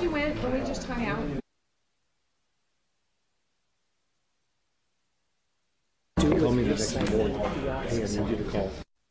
she went. Let me just hang out. Call me the next morning. Hey, I need you to call.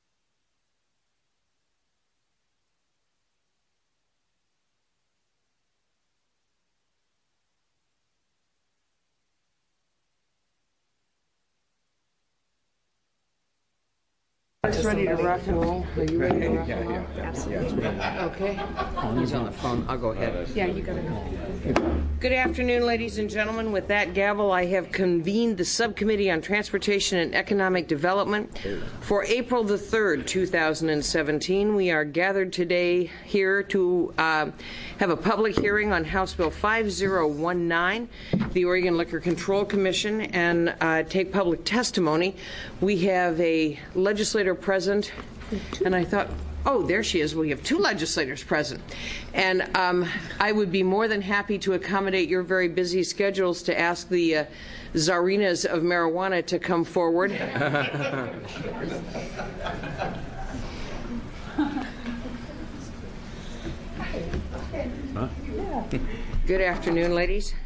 Just ready to rock and roll. Are you ready to rock and roll? Yeah. Absolutely. Okay. He's on the phone. I'll go ahead. Yeah, you gotta go. Good afternoon, ladies and gentlemen. With that gavel, I have convened the Subcommittee on Transportation and Economic Development for April the 3rd, 2017. We are gathered today here to have a public hearing on House Bill 5019, the Oregon Liquor Control Commission, and take public testimony. We have a legislator present, and I thought, oh, there she is. We have two legislators present. And I would be more than happy to accommodate your very busy schedules to ask the czarinas of marijuana to come forward. Good afternoon, ladies.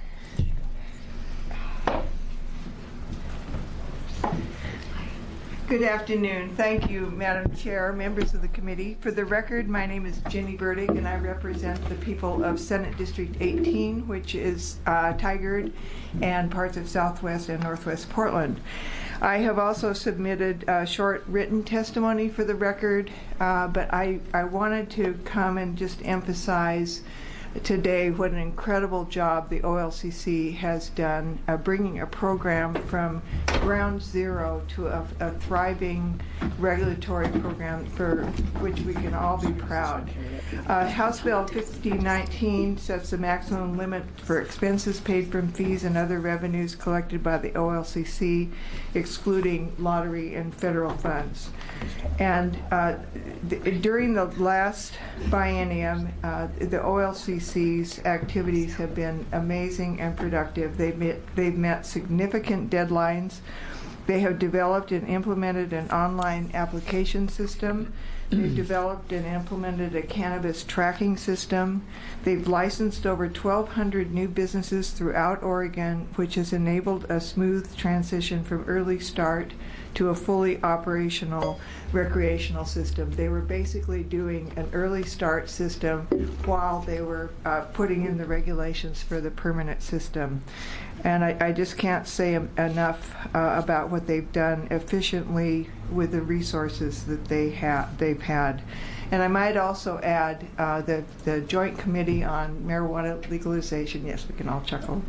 Good afternoon. Thank you, Madam Chair, members of the committee. For the record, my name is Jenny Burdick, and I represent the people of Senate District 18, which is Tigard and parts of Southwest and Northwest Portland. I have also submitted a short written testimony for the record, but I wanted to come and just emphasize today what an incredible job the OLCC has done bringing a program from ground zero to a thriving regulatory program for which we can all be proud. House Bill 5019 sets the maximum limit for expenses paid from fees and other revenues collected by the OLCC, excluding lottery and federal funds. And during the last biennium, the OLCC's activities have been amazing and productive. They've met significant deadlines. They have developed and implemented an online application system. They've developed and implemented a cannabis tracking system. They've licensed over 1,200 new businesses throughout Oregon, which has enabled a smooth transition from early start to a fully operational recreational system. They were basically doing an early start system while they were putting in the regulations for the permanent system. And I just can't say enough about what they've done efficiently with the resources that they've had. And I might also add that the Joint Committee on Marijuana Legalization, yes, we can all chuckle,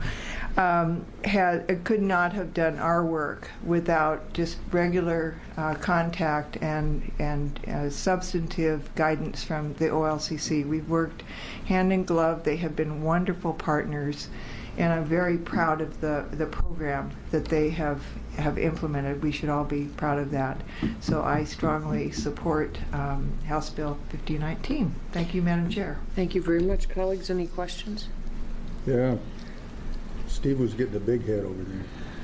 could not have done our work without just regular contact and substantive guidance from the OLCC. We've worked hand in glove. They have been wonderful partners, and I'm very proud of the program that they have implemented. We should all be proud of that. So I strongly support House Bill 5019. Thank you, Madam Chair. Thank you very much. Colleagues, any questions? Yeah. Steve was getting a big head over there.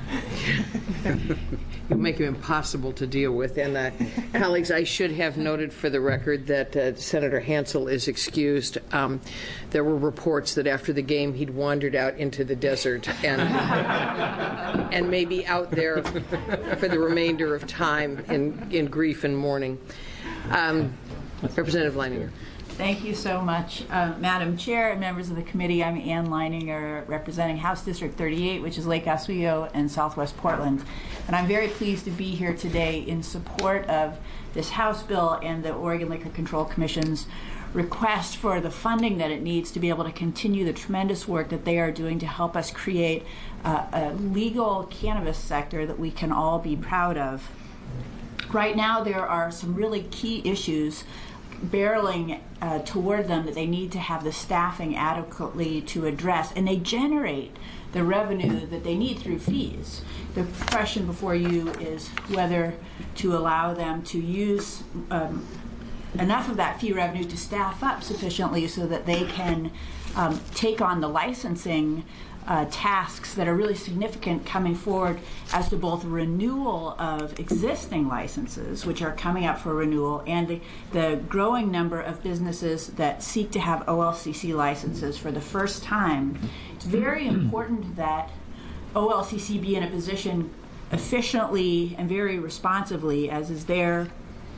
You make him impossible to deal with. And colleagues, I should have noted for the record that Senator Hansel is excused. There were reports that after the game he'd wandered out into the desert and maybe out there for the remainder of time in grief and mourning. Representative Leininger. Thank you so much, Madam Chair and members of the committee. I'm Ann Leininger, representing House District 38, which is Lake Oswego and Southwest Portland. And I'm very pleased to be here today in support of this House bill and the Oregon Liquor Control Commission's request for the funding that it needs to be able to continue the tremendous work that they are doing to help us create a legal cannabis sector that we can all be proud of. Right now, there are some really key issues barreling toward them that they need to have the staffing adequately to address, and they generate the revenue that they need through fees. The question before you is whether to allow them to use enough of that fee revenue to staff up sufficiently so that they can take on the licensing tasks that are really significant coming forward as to both renewal of existing licenses, which are coming up for renewal, and the growing number of businesses that seek to have OLCC licenses for the first time. It's very important that OLCC be in a position efficiently and very responsively, as is their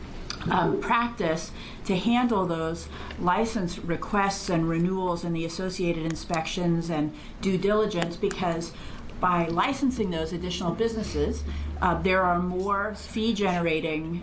practice, to handle those license requests and renewals and the associated inspections and due diligence, because by licensing those additional businesses, there are more fee-generating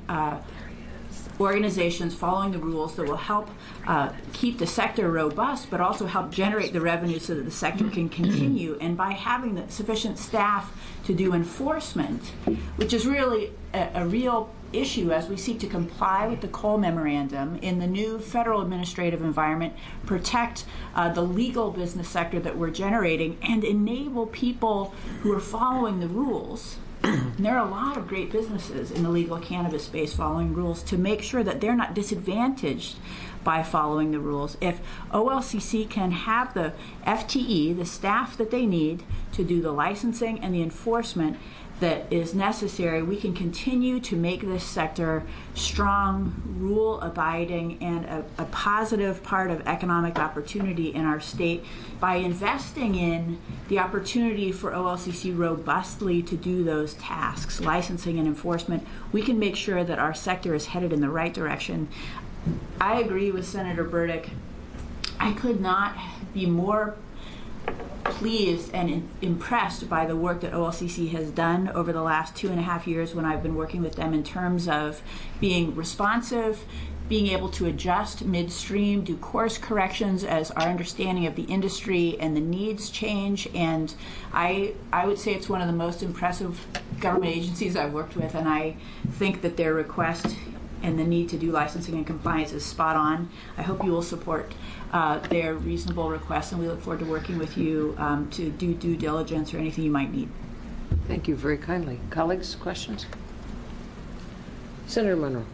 organizations following the rules that will help keep the sector robust, but also help generate the revenue so that the sector can continue. And by having the sufficient staff to do enforcement, which is really a real issue as we seek to comply with the Cole Memorandum in the new federal administrative environment, protect the legal business sector that we're generating, and enable people who are following the rules. And there are a lot of great businesses in the legal cannabis space following rules to make sure that they're not disadvantaged by following the rules. If OLCC can have the FTE, the staff that they need to do the licensing and the enforcement that is necessary, we can continue to make this sector strong, rule-abiding, and a positive part of economic opportunity in our state by investing in the opportunity for OLCC robustly to do those tasks, licensing and enforcement. We can make sure that our sector is headed in the right direction. I agree with Senator Burdick. I could not be more pleased and impressed by the work that OLCC has done over the last 2.5 years when I've been working with them in terms of being responsive, being able to adjust midstream, do course corrections as our understanding of the industry and the needs change. And I would say it's one of the most impressive government agencies I've worked with, and I think that their request and the need to do licensing and compliance is spot on. I hope you will support their reasonable requests, and we look forward to working with you to do due diligence or anything you might need. Thank you very kindly. Colleagues, questions? Senator Monroe.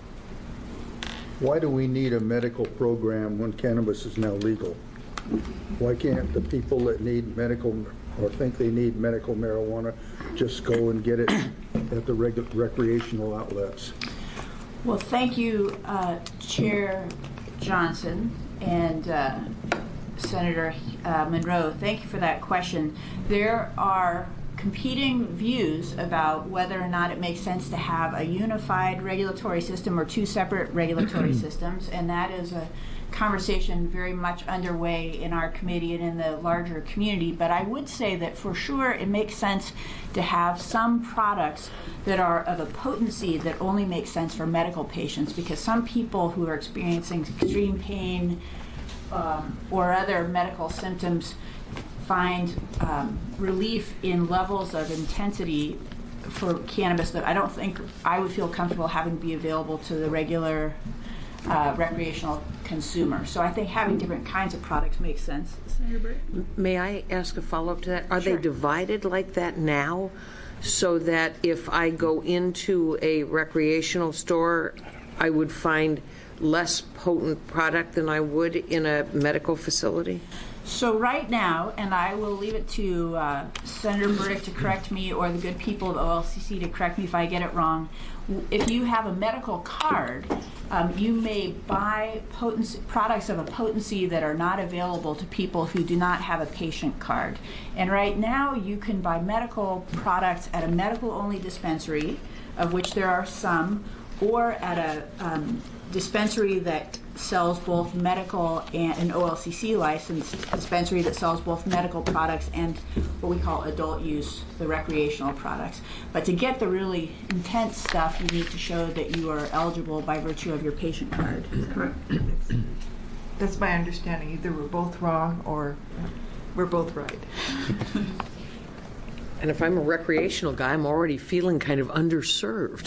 Why do we need a medical program when cannabis is now legal? Why can't the people that need medical or think they need medical marijuana just go and get it at the recreational outlets? Well, thank you, Chair Johnson and Senator Monroe. Thank you for that question. There are competing views about whether or not it makes sense to have a unified regulatory system or two separate regulatory systems, and that is a conversation very much underway in our committee and in the larger community. But I would say that for sure it makes sense to have some products that are of a potency that only makes sense for medical patients, because some people who are experiencing extreme pain or other medical symptoms find relief in levels of intensity for cannabis that I don't think I would feel comfortable having be available to the regular recreational consumer. So I think having different kinds of products makes sense. May I ask a follow-up to that? Are Sure. they divided like that now, so that if I go into a recreational store, I would find less potent product than I would in a medical facility? So right now, and I will leave it to Senator Burdick to correct me, or the good people of OLCC to correct me if I get it wrong, if you have a medical card, you may buy products of a potency that are not available to people who do not have a patient card. And right now, you can buy medical products at a medical-only dispensary, of which there are some, or at a dispensary that sells both medical and an OLCC licensed dispensary that sells both medical products and what we call adult use, the recreational products. But to get the really intense stuff, you need to show that you are eligible by virtue of your patient card. Correct. That's my understanding. Either we're both wrong or we're both right. And if I'm a recreational guy, I'm already feeling kind of underserved.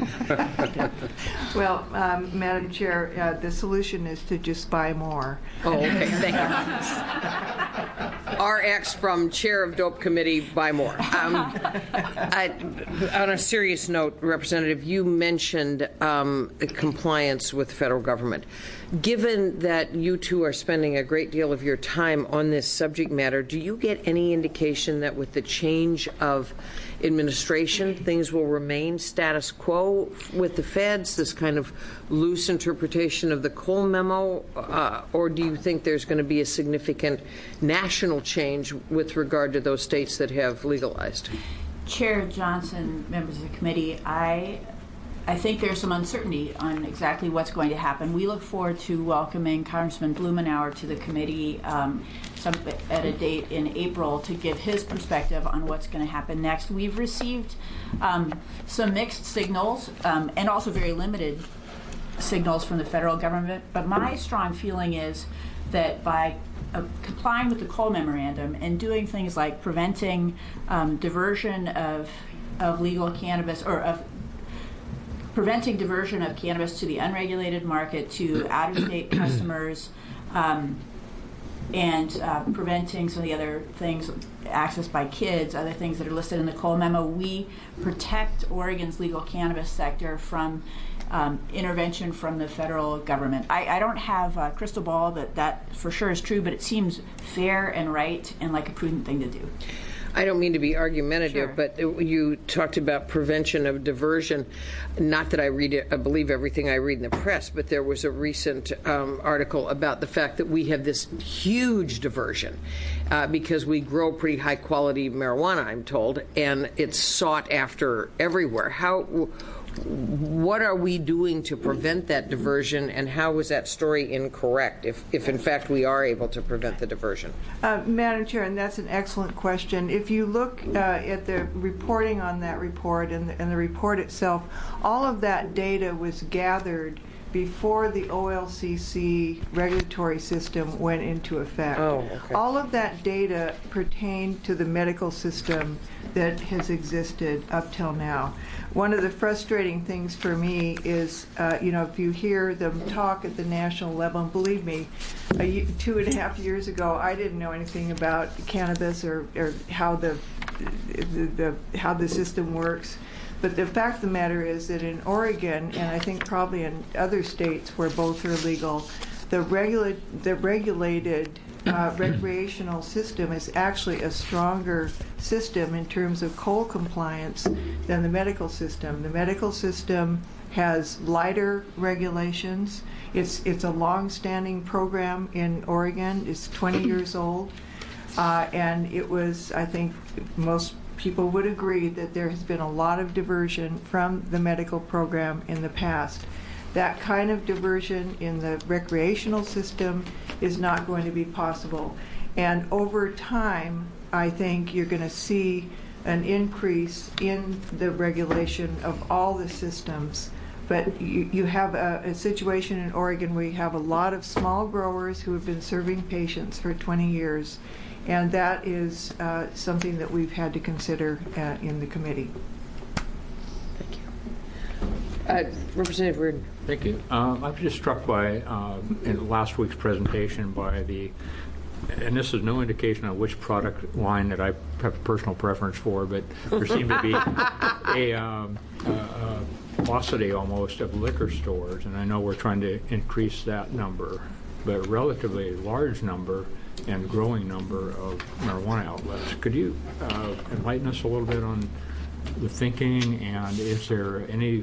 Well, Madam Chair, the solution is to just buy more. Oh, okay. Thank you. RX from Chair of Dope Committee, buy more. On a serious note, Representative, you mentioned compliance with the federal government. Given that you two are spending a great deal of your time on this subject matter, do you get any indication that with the change of administration, things will remain status quo with the feds, this kind of loose interpretation of the Cole memo, or do you think there's going to be a significant national change with regard to those states that have legalized? Chair Johnson, members of the committee, I think there's some uncertainty on exactly what's going to happen. We look forward to welcoming Congressman Blumenauer to the committee at a date in April to give his perspective on what's going to happen next. We've received some mixed signals and also very limited signals from the federal government, but my strong feeling is that by complying with the Cole Memorandum and doing things like preventing diversion of legal cannabis, or of preventing diversion of cannabis to the unregulated market, to out-of-state customers, and preventing some of the other things, access by kids, other things that are listed in the Cole memo, we protect Oregon's legal cannabis sector from intervention from the federal government. I don't have a crystal ball that for sure is true, but it seems fair and right and like a prudent thing to do. I don't mean to be argumentative, Sure. but you talked about prevention of diversion. Not that I believe everything I read in the press, but there was a recent article about the fact that we have this huge diversion because we grow pretty high-quality marijuana, I'm told, and it's sought after everywhere. What are we doing to prevent that diversion, and how was that story incorrect, if in fact we are able to prevent the diversion? Madam Chair, and that's an excellent question. If you look at the reporting on that report and the report itself, all of that data was gathered before the OLCC regulatory system went into effect. Oh, okay. All of that data pertained to the medical system that has existed up till now. One of the frustrating things for me is, if you hear them talk at the national level, and believe me, 2.5 years ago, I didn't know anything about cannabis or how the system works. But the fact of the matter is that in Oregon, and I think probably in other states where both are legal, the regulated recreational system is actually a stronger system in terms of Cole compliance than the medical system. The medical system has lighter regulations. It's a long-standing program in Oregon. It's 20 years old. And it was, I think, most people would agree that there has been a lot of diversion from the medical program in the past. That kind of diversion in the recreational system is not going to be possible. And over time, I think you're going to see an increase in the regulation of all the systems. But you have a situation in Oregon where you have a lot of small growers who have been serving patients for 20 years. And that is something that we've had to consider in the committee. Thank you. Representative Reardon. Thank you. I was just struck by, in last week's presentation, by and this is no indication of which product line that I have a personal preference for, but there seemed to be a paucity almost of liquor stores, and I know we're trying to increase that number, but a relatively large number and growing number of marijuana outlets. Could you enlighten us a little bit on the thinking, and is there any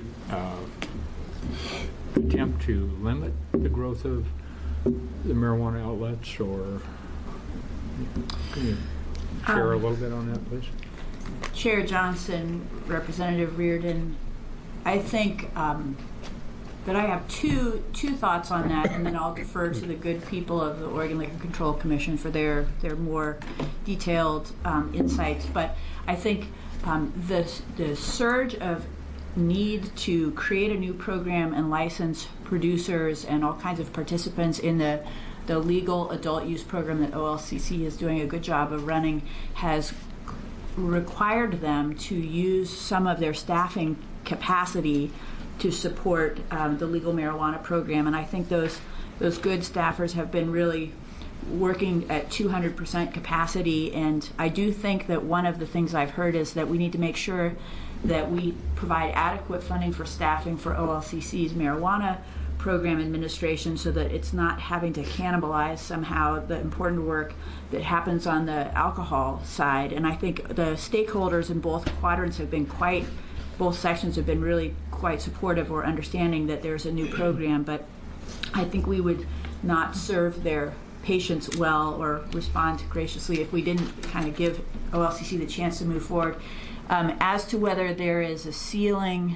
attempt to limit the growth of the marijuana outlets, or can you share a little bit on that, please? Chair Johnson, Representative Reardon, I think that I have two thoughts on that, and then I'll defer to the good people of the Oregon Liquor Control Commission for their more detailed insights. But I think the surge of need to create a new program and license producers and all kinds of participants in the legal adult use program that OLCC is doing a good job of running has required them to use some of their staffing capacity to support the legal marijuana program, and I think those good staffers have been really working at 200% capacity, and I do think that one of the things I've heard is that we need to make sure that we provide adequate funding for staffing for OLCC's marijuana program administration so that it's not having to cannibalize somehow the important work that happens on the alcohol side. And I think the stakeholders in both quadrants have been both sections have been really quite supportive or understanding that there's a new program, but I think we would not serve their patients well or respond graciously if we didn't kind of give OLCC the chance to move forward. As to whether there is a ceiling,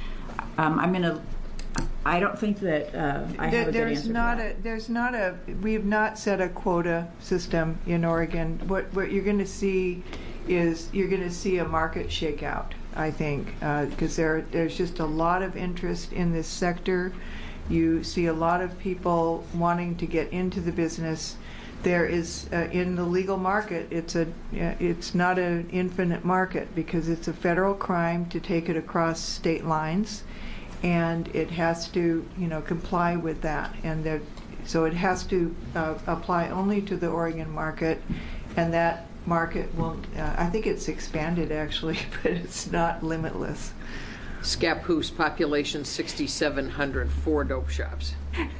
I don't think that I have a good answer to that. We have not set a quota system in Oregon. What you're going to see is you're going to see a market shakeout, I think, because there's just a lot of interest in this sector. You see a lot of people wanting to get into the business. There is in the legal market, it's not an infinite market because it's a federal crime to take it across state lines, and it has to comply with that, and so it has to apply only to the Oregon market, and that market will. I think it's expanded actually, but it's not limitless. Scappoose, population 6,700, 4 dope shops.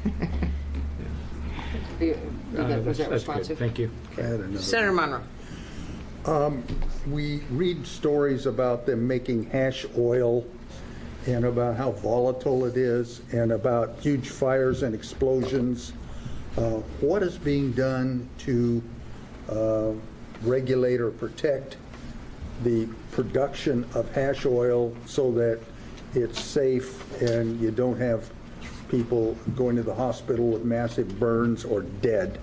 Was that responsive? Thank you. Senator Monroe. We read stories about them making hash oil and about how volatile it is and about huge fires and explosions. What is being done to regulate or protect the production of hash oil so that it's safe and you don't have people going to the hospital with massive burns or dead?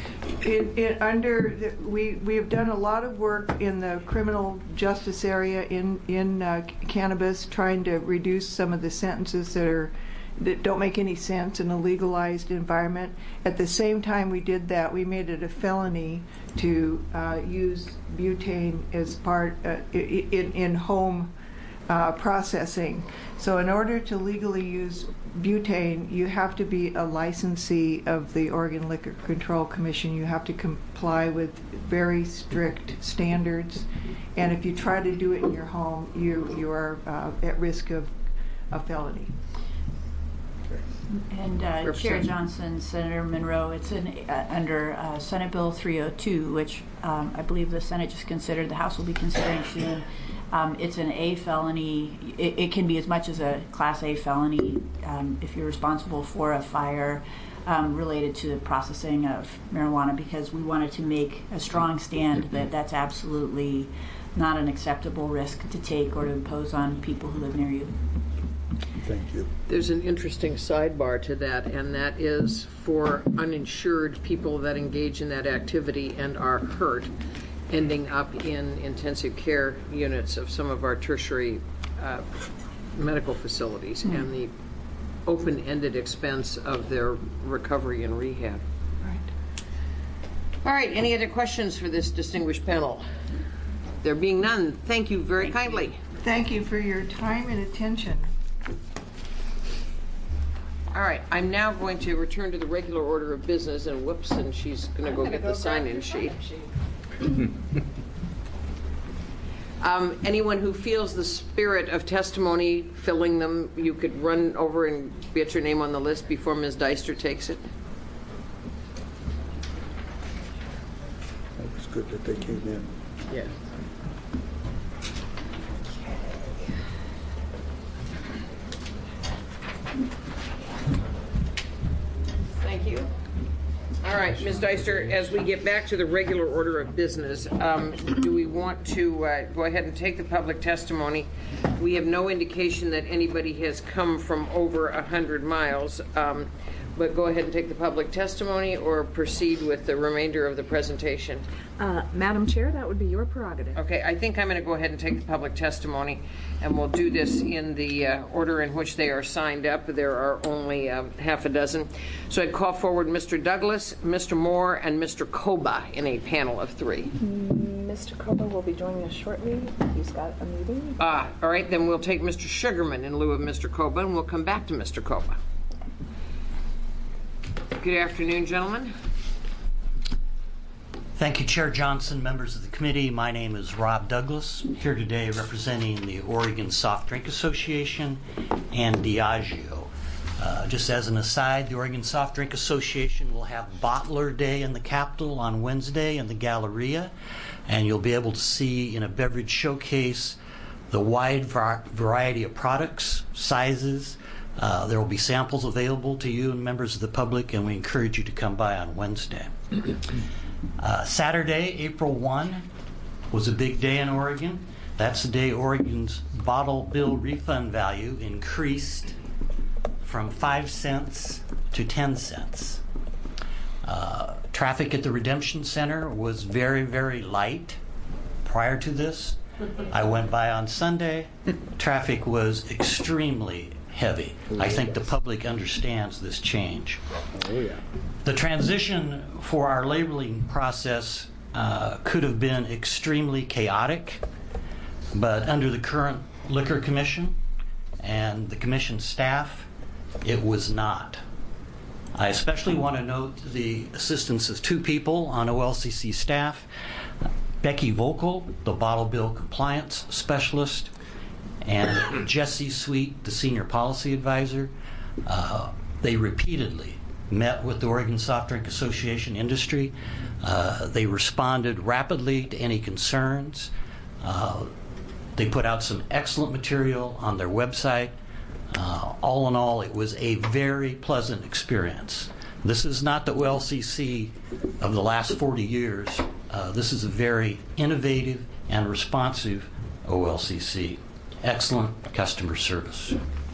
We have done a lot of work in the criminal justice area in cannabis, trying to reduce some of the sentences that don't make any sense in a legalized environment. At the same time we did that, we made it a felony to use butane as part in home processing. So in order to legally use butane, you have to be a licensee of the Oregon Liquor Control Commission. You have to comply with very strict standards, and if you try to do it in your home, you are at risk of a felony. And Chair Johnson, Senator Monroe, it's under Senate Bill 302, which I believe the Senate just considered, the House will be considering soon. It's an A felony. It can be as much as a Class A felony if you're responsible for a fire related to the processing of marijuana, because we wanted to make a strong stand that that's absolutely not an acceptable risk to take or to impose on people who live near you. Thank you. There's an interesting sidebar to that, and that is for uninsured people that engage in that activity and are hurt, ending up in intensive care units of some of our tertiary medical facilities, and the open-ended expense of their recovery and rehab. Right. All right, any other questions for this distinguished panel? There being none, thank you very kindly. Thank you for your time and attention. All right, I'm now going to return to the regular order of business, and whoops, and she's going to go get the sign-in sheet. Anyone who feels the spirit of testimony filling them, you could run over and get your name on the list before Ms. Deister takes it. It was good that they came in. Yeah. Thank you. All right, Ms. Deister, as we get back to the regular order of business, do we want to go ahead and take the public testimony? We have no indication that anybody has come from over 100 miles, but go ahead and take the public testimony or proceed with the remainder of the presentation. Madam Chair, that would be your prerogative. Okay, I think I'm going to go ahead and take the public testimony, and we'll do this in the order in which they are signed up. There are only half a dozen. So I'd call forward Mr. Douglas, Mr. Moore, and Mr. Koba in a panel of 3. Mr. Koba will be joining us shortly. He's got a meeting. All right, then we'll take Mr. Sugarman in lieu of Mr. Koba, and we'll come back to Mr. Koba. Good afternoon, gentlemen. Thank you, Chair Johnson, members of the committee. My name is Rob Douglas, here today representing the Oregon Soft Drink Association and Diageo. Just as an aside, the Oregon Soft Drink Association will have Bottler Day in the Capitol on Wednesday in the Galleria, and you'll be able to see in a beverage showcase the wide variety of products, sizes. There will be samples available to you and members of the public, and we encourage you to come by on Wednesday. Saturday, April 1, was a big day in Oregon. That's the day Oregon's bottle bill refund value increased from 5 cents to 10 cents. Traffic at the Redemption Center was very, very light prior to this. I went by on Sunday. Traffic was extremely heavy. I think the public understands this change. The transition for our labeling process could have been extremely chaotic, but under the current Liquor Commission and the Commission staff, it was not. I especially want to note the assistance of two people on OLCC staff, Becky Vocal, the bottle bill compliance specialist, and Jesse Sweet, the senior policy advisor. They repeatedly met with the Oregon Soft Drink Association industry. They responded rapidly to any concerns. They put out some excellent material on their website. All in all, it was a very pleasant experience. This is not the OLCC of the last 40 years. This is a very innovative and responsive OLCC. Excellent customer service.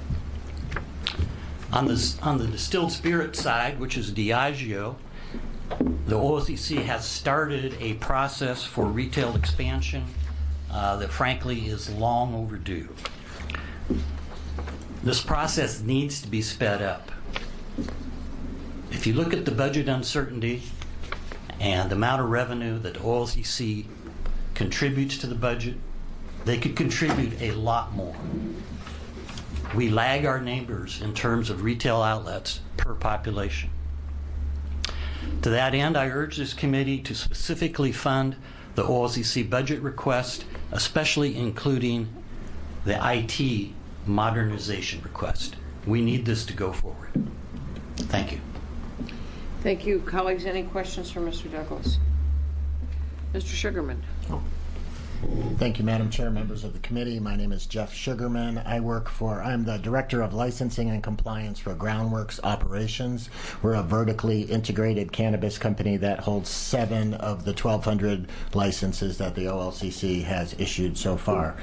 On the distilled spirit side, which is Diageo, the OLCC has started a process for retail expansion that frankly is long overdue. This process needs to be sped up. If you look at the budget uncertainty and the amount of revenue that OLCC contributes to the budget, they could contribute a lot more. We lag our neighbors in terms of retail outlets per population. To that end, I urge this committee to specifically fund the OLCC budget request, especially including the IT modernization request. We need this to go forward. Thank you. Thank you. Colleagues, any questions for Mr. Douglas? Mr. Sugarman. Thank you, Madam Chair, members of the committee. My name is Jeff Sugarman. I'm the Director of Licensing and Compliance for Groundworks Operations. We're a vertically integrated cannabis company that holds 7 of the 1,200 licenses that the OLCC has issued so far.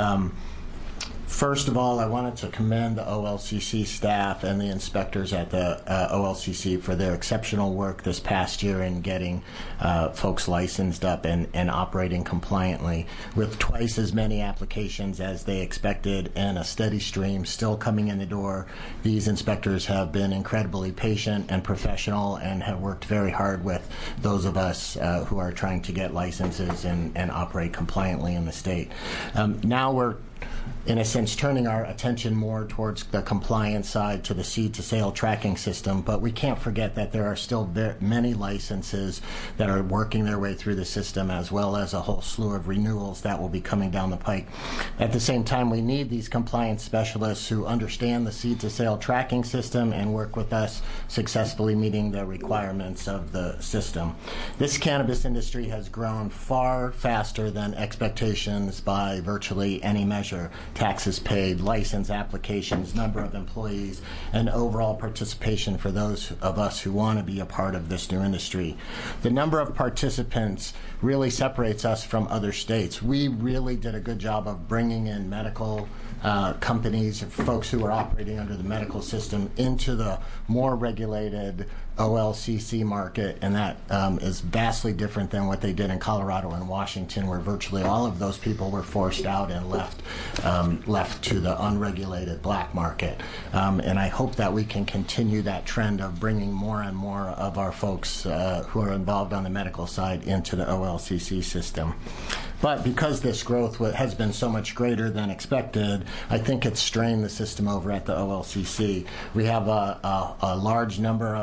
First of all, I wanted to commend the OLCC staff and the inspectors at the OLCC for their exceptional work this past year in getting folks licensed up and operating compliantly. With twice as many applications as they expected and a steady stream still coming in the door, these inspectors have been incredibly patient and professional and have worked very hard with those of us who are trying to get licenses and operate compliantly in the state. Now we're in a sense, turning our attention more towards the compliance side to the seed-to-sale tracking system, but we can't forget that there are still many licenses that are working their way through the system, as well as a whole slew of renewals that will be coming down the pike. At the same time, we need these compliance specialists who understand the seed-to-sale tracking system and work with us successfully meeting the requirements of the system. This cannabis industry has grown far faster than expectations by virtually any measure. Taxes paid, license applications, number of employees, and overall participation for those of us who want to be a part of this new industry. The number of participants really separates us from other states. We really did a good job of bringing in medical companies, folks who are operating under the medical system, into the more regulated OLCC market, and that is vastly different than what they did in Colorado and Washington, where virtually all of those people were forced out and left to the unregulated black market. And I hope that we can continue that trend of bringing more and more of our folks who are involved on the medical side into the OLCC system. But because this growth has been so much greater than expected, I think it's strained the system over at the OLCC. We have a large number of inspectors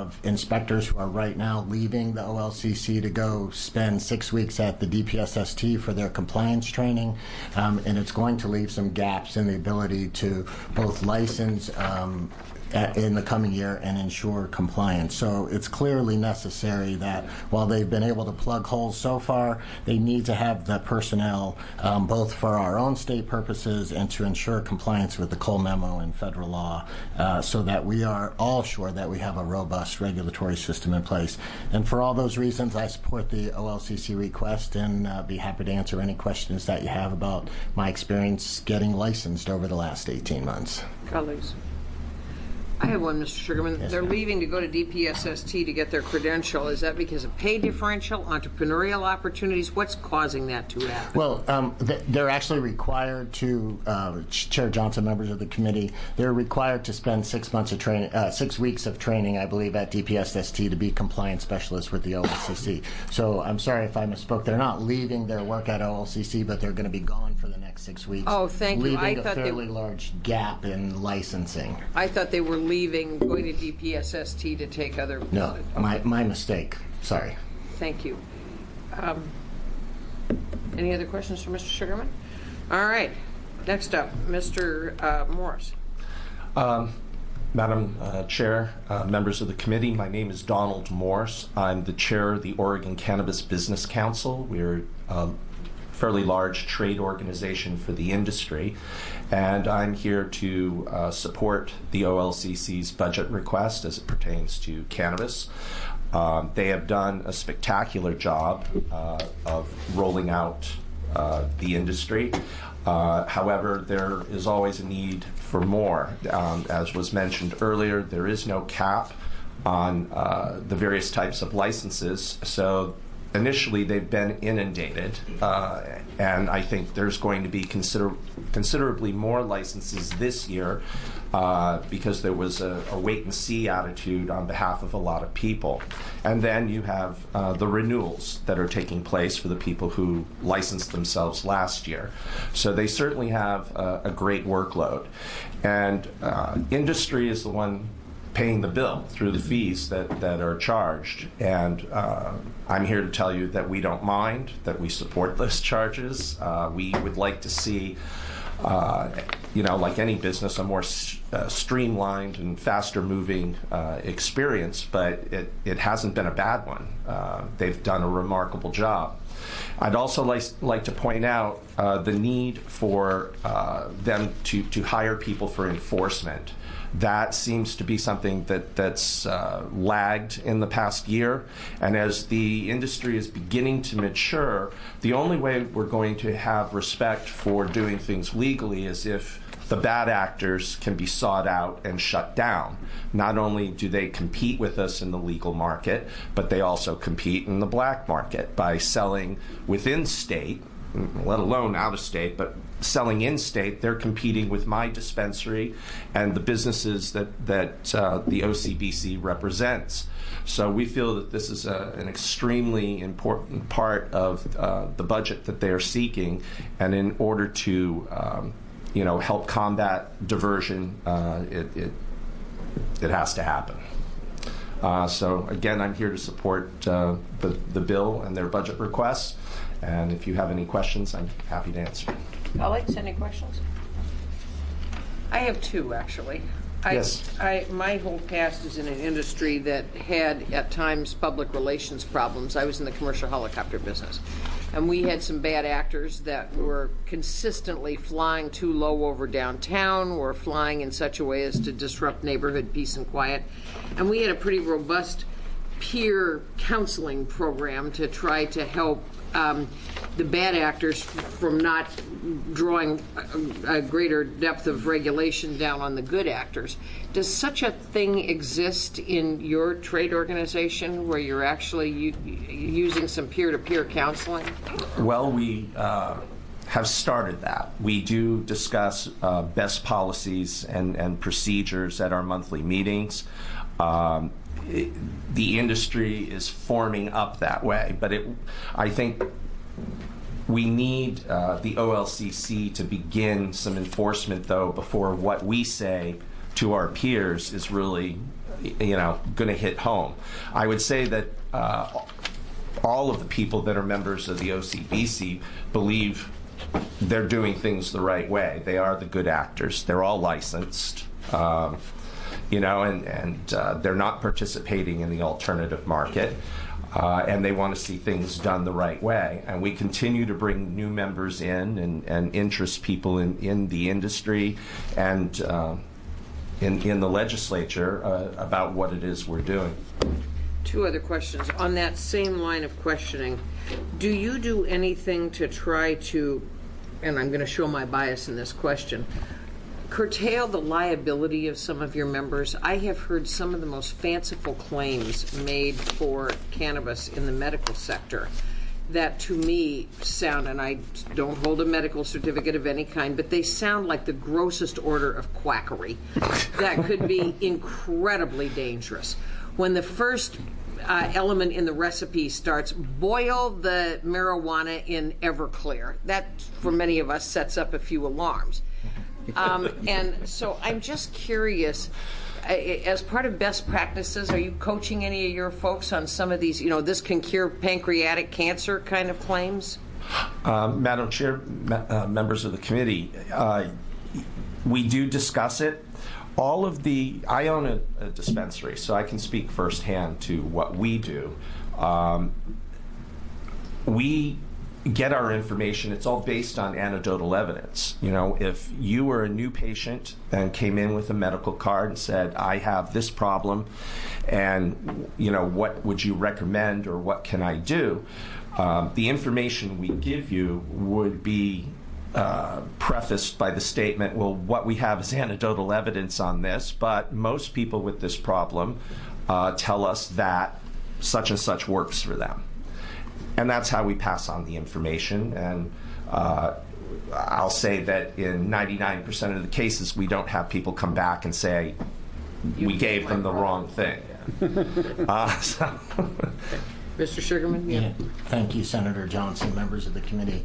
inspectors who are right now leaving the OLCC to go spend 6 weeks at the DPSST for their compliance training, and it's going to leave some gaps in the ability to both license in the coming year and ensure compliance. So it's clearly necessary that while they've been able to plug holes so far, they need to have the personnel both for our own state purposes and to ensure compliance with the Cole Memo and federal law so that we are all sure that we have a robust regulatory system in place. And for all those reasons, I support the OLCC request and be happy to answer any questions that you have about my experience getting licensed over the last 18 months. Colleagues. I have one, Mr. Sugarman. Yes, They're ma'am. leaving to go to DPSST to get their credential. Is that because of pay differential, entrepreneurial opportunities? What's causing that to happen? Well, they're actually required to, Chair Johnson, members of the committee, they're required to spend 6 months of training, 6 weeks of training, I believe, at DPSST to be compliance specialists with the OLCC. So I'm sorry if I misspoke. They're not leaving their work at OLCC, but they're going to be gone for the next 6 weeks. Oh, thank you. I Leaving a thought fairly large gap in licensing. I thought they were leaving, going to DPSST to take other... No, my mistake. Sorry. Thank you. Any other questions for Mr. Sugarman? All right. Next up, Mr. Morris. Madam Chair, members of the committee, my name is Donald Morse. I'm the chair of the Oregon Cannabis Business Council. We're a fairly large trade organization for the industry, and I'm here to support the OLCC's budget request as it pertains to cannabis. They have done a spectacular job of rolling out the industry. However, there is always a need for more. As was mentioned earlier, there is no cap on the various types of licenses. So initially, they've been inundated, and I think there's going to be considerably more licenses this year because there was a wait-and-see attitude on behalf of a lot of people. And then you have the renewals that are taking place for the people who licensed themselves last year. So they certainly have a great workload. And industry is the one paying the bill through the fees that are charged. And I'm here to tell you that we don't mind, that we support those charges. We would like to see, like any business, a more streamlined and faster moving experience, but it hasn't been a bad one. They've done a remarkable job. I'd also like to point out the need for them to hire people for enforcement. That seems to be something that's lagged in the past year. And as the industry is beginning to mature, the only way we're going to have respect for doing things legally is if the bad actors can be sought out and shut down. Not only do they compete with us in the legal market, but they also compete in the black market by selling within state, let alone out of state, but selling in state. They're competing with my dispensary and the businesses that the OCBC represents. So we feel that this is an extremely important part of the budget that they are seeking, and in order to help combat diversion, it has to happen. So again, I'm here to support the bill and their budget requests. And if you have any questions, I'm happy to answer. Alex, any questions? I have two, actually. Yes. My whole past is in an industry that had, at times, public relations problems. I was in the commercial helicopter business. And we had some bad actors that were consistently flying too low over downtown, or flying in such a way as to disrupt neighborhood peace and quiet. And we had a pretty robust peer counseling program to try to help the bad actors from not drawing a greater depth of regulation down on the good actors. Does such a thing exist in your trade organization where you're actually using some peer-to-peer counseling? Well, we have started that. We do discuss best policies and procedures at our monthly meetings. The industry is forming up that way, but I think we need the OLCC to begin some enforcement, though, before what we say to our peers is really going to hit home. I would say that all of the people that are members of the OCBC believe they're doing things the right way. They are the good actors. They're all licensed, and they're not participating in the alternative market. And they want to see things done the right way. And we continue to bring new members in and interest people in the industry and in the legislature about what it is we're doing. Two other questions. On that same line of questioning, do you do anything to try to, and I'm going to show my bias in this question, curtail the liability of some of your members? I have heard some of the most fanciful claims made for cannabis in the medical sector that to me sound, and I don't hold a medical certificate of any kind, but they sound like the grossest order of quackery that could be incredibly dangerous. When the first element in the recipe starts, boil the marijuana in Everclear. That, for many of us, sets up a few alarms. And so I'm just curious, as part of best practices, are you coaching any of your folks on some of these, this can cure pancreatic cancer kind of claims? Madam Chair, members of the committee, we do discuss it. I own a dispensary, so I can speak firsthand to what we do. We get our information, it's all based on anecdotal evidence. If you were a new patient and came in with a medical card and said, I have this problem, and what would you recommend or what can I do? The information we give you would be prefaced by the statement, well, what we have is anecdotal evidence on this, but most people with this problem tell us that such and such works for them. And that's how we pass on the information. And I'll say that in 99% of the cases, we don't have people come back and say, we gave them the wrong thing. Mr. Sugarman? Yeah. Thank you, Senator Johnson, members of the committee.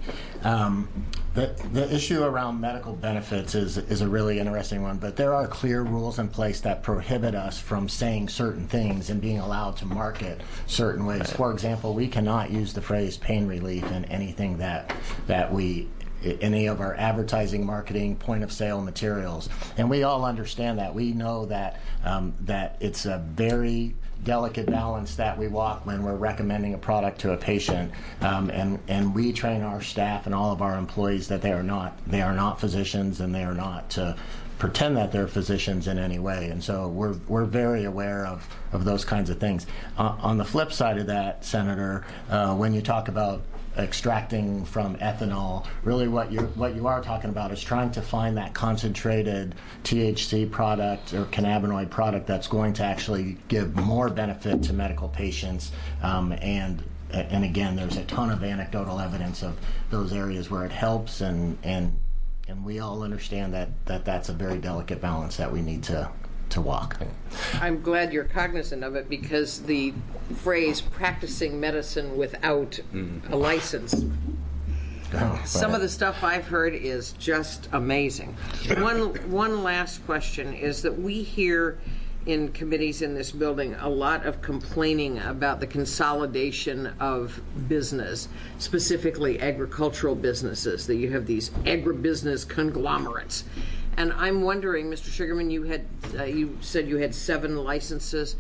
The issue around medical benefits is a really interesting one, but there are clear rules in place that prohibit us from saying certain things and being allowed to market certain ways. For example, we cannot use the phrase pain relief in anything that we any of our advertising, marketing, point of sale materials, and we all understand that. We know that that it's a very delicate balance that we walk when we're recommending a product to a patient, and we train our staff and all of our employees that they are not physicians, and they are not to pretend that they're physicians in any way. And so we're very aware of those kinds of things. On the flip side of that, Senator, when you talk about extracting from ethanol, really what you are talking about is trying to find that concentrated THC product or cannabinoid product that's going to actually give more benefit to medical patients. And again, there's a ton of anecdotal evidence of those areas where it helps, and we all understand that that's a very delicate balance that we need to walk. I'm glad you're cognizant of it, because the phrase practicing medicine without a license, some of the stuff I've heard is just amazing. One last question is that we hear in committees in this building a lot of complaining about the consolidation of business, specifically agricultural businesses, that you have these agribusiness conglomerates. And I'm wondering, Mr. Sugarman, you said you had 7 licenses.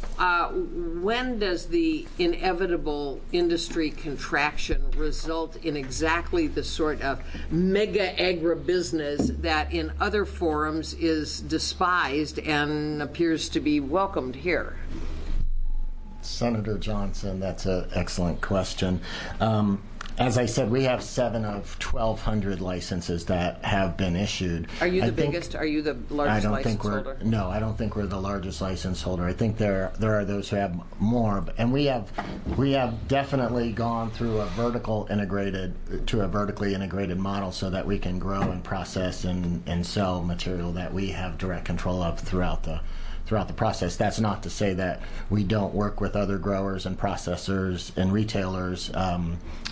When does the inevitable industry contraction result in exactly the sort of mega agribusiness that in other forums is despised and appears to be welcomed here? Senator Johnson, that's an excellent question. As I said, we have 7 of 1,200 licenses that have been issued. Are you the biggest? Are you the largest license holder? No, I don't think we're the largest license holder. I think there are those who have more, and we have definitely gone through a vertically integrated model so that we can grow and process and sell material that we have direct control of throughout the process. That's not to say that we don't work with other growers and processors and retailers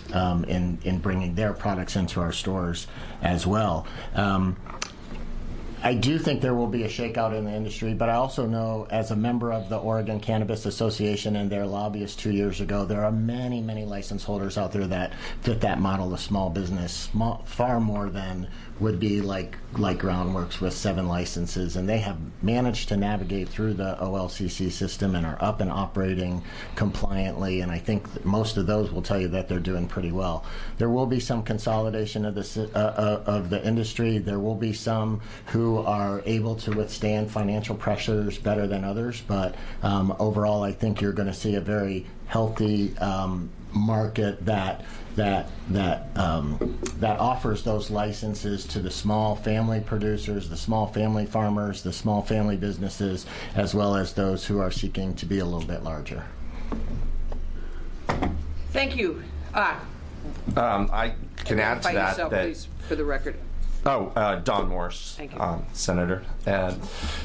in bringing their products into our stores as well. I do think there will be a shakeout in the industry, but I also know, as a member of the Oregon Cannabis Association and their lobbyists 2 years ago, there are many, many license holders out there that fit that model of small business, far more than would be like Groundworks with 7 licenses, and they have managed to navigate through the OLCC system and are up and operating compliantly, and I think that most of those will tell you that they're doing pretty well. There will be some consolidation of the industry. There will be some who are able to withstand financial pressures better than others, but overall I think you're going to see a very healthy market that offers those licenses to the small family producers, the small family farmers, the small family businesses, as well as those who are seeking to be a little bit larger. Thank you. I can add to that. Yourself, please, for the record. Don Morse, Thank you. Senator. And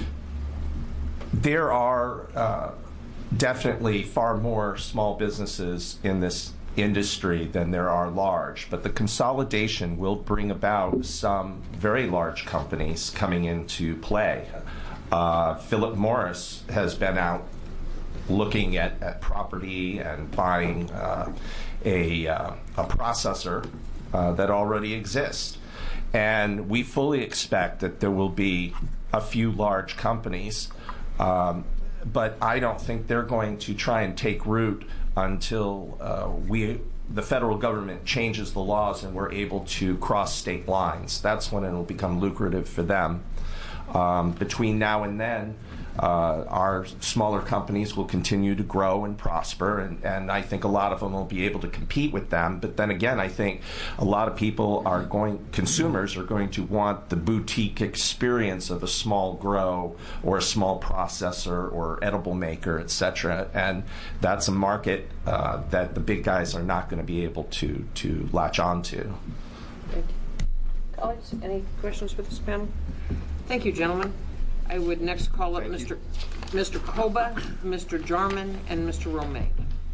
there are definitely far more small businesses in this industry than there are large, but the consolidation will bring about some very large companies coming into play. Philip Morris has been out looking at property and buying a processor that already exists. And we fully expect that there will be a few large companies, but I don't think they're going to try and take root until the federal government changes the laws and we're able to cross state lines. That's when it'll become lucrative for them. Between now and then, our smaller companies will continue to grow and prosper, and I think a lot of them will be able to compete with them. But then again, I think a lot of consumers are going to want the boutique experience of a small grow or a small processor or edible maker, etc. And that's a market that the big guys are not going to be able to latch on to. Thank you. Colleagues, any questions for this panel? Thank you, gentlemen. I would next call up Mr. Koba, Mr. Jarman, and Mr. Romaine.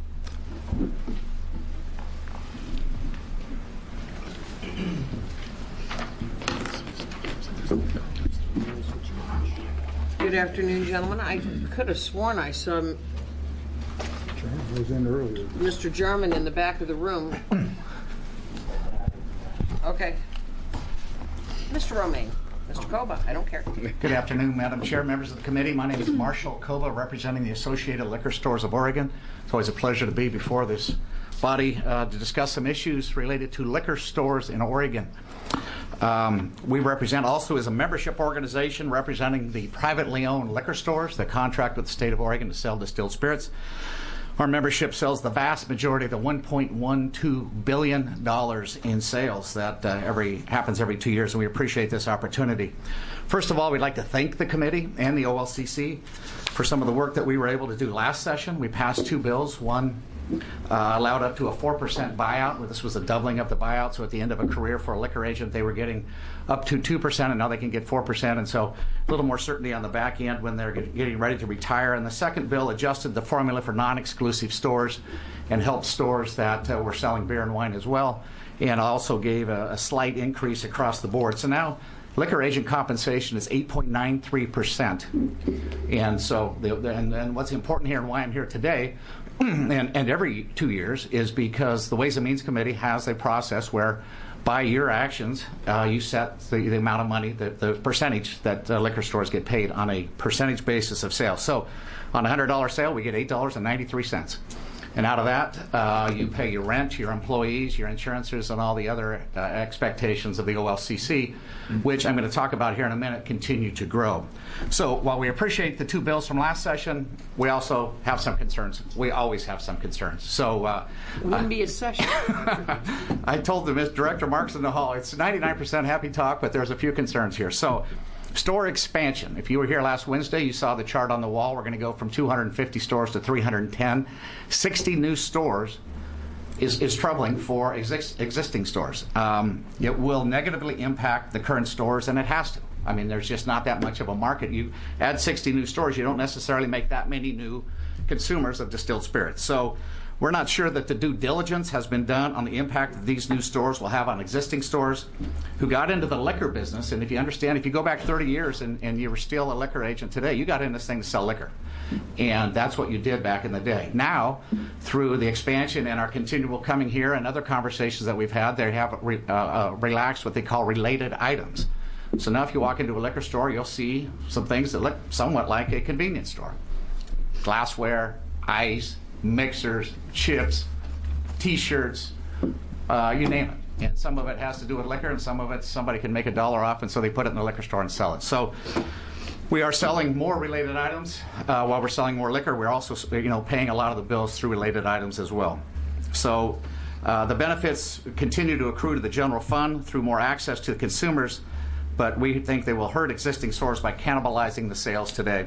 Good afternoon, gentlemen. I could have sworn I saw was in earlier. Mr. Jarman in the back of the room. Okay. Mr. Romaine. Mr. Koba, I don't care. Good afternoon, Madam Chair, members of the committee. My name is Marshall Koba, representing the Associated Liquor Stores of Oregon. It's always a pleasure to be before this body to discuss some issues related to liquor stores in Oregon. We represent also as a membership organization representing the privately owned liquor stores that contract with the state of Oregon to sell distilled spirits. Our membership sells the vast majority of the $1.12 billion in sales that happens every 2 years, and we appreciate this opportunity. First of all, we'd like to thank the committee and the OLCC for some of the work that we were able to do last session. We passed 2 bills. One allowed up to a 4% buyout. This was a doubling of the buyout, so at the end of a career for a liquor agent, they were getting up to 2%, and now they can get 4%, and so a little more certainty on the back end when they're getting ready to retire. And the second bill adjusted the formula for non-exclusive stores and helped stores that were selling beer and wine as well, and also gave a slight increase across the board. So now liquor agent compensation is 8.93%. And so, and what's important here and why I'm here today, and every 2 years, is because the Ways and Means Committee has a process where by your actions, you set the amount of money, the percentage that liquor stores get paid on a percentage basis of sales. So on a $100 sale, we get $8.93. And out of that, you pay your rent, your employees, your insurances, and all the other expectations of the OLCC, which I'm going to talk about here in a minute, continue to grow. So while we appreciate the 2 bills from last session, we also have some concerns. We always have some concerns. So it wouldn't be a session. I told the Director Marks in the hall, it's 99% happy talk, but there's a few concerns here. So store expansion. If you were here last Wednesday, you saw the chart on the wall. We're going to go from 250 stores to 310. 60 new stores is troubling for existing stores. It will negatively impact the current stores, and it has to. I mean, there's just not that much of a market. You add 60 new stores, you don't necessarily make that many new consumers of distilled spirits. So We're not sure that the due diligence has been done on the impact that these new stores will have on existing stores who got into the liquor business. And if you understand, if you go back 30 years and you were still a liquor agent today, you got in this thing to sell liquor. And that's what you did back in the day. Now, through the expansion and our continual coming here and other conversations that we've had, they have relaxed what they call related items. So now if you walk into a liquor store, you'll see some things that look somewhat like a convenience store. Glassware, ice, mixers, chips, T-shirts, you name it. And some of it has to do with liquor, and some of it somebody can make $1 off, and so they put it in the liquor store and sell it. So we are selling more related items. While we're selling more liquor, we're also paying a lot of the bills through related items as well. So the benefits continue to accrue to the general fund through more access to the consumers, but we think they will hurt existing stores by cannibalizing the sales today.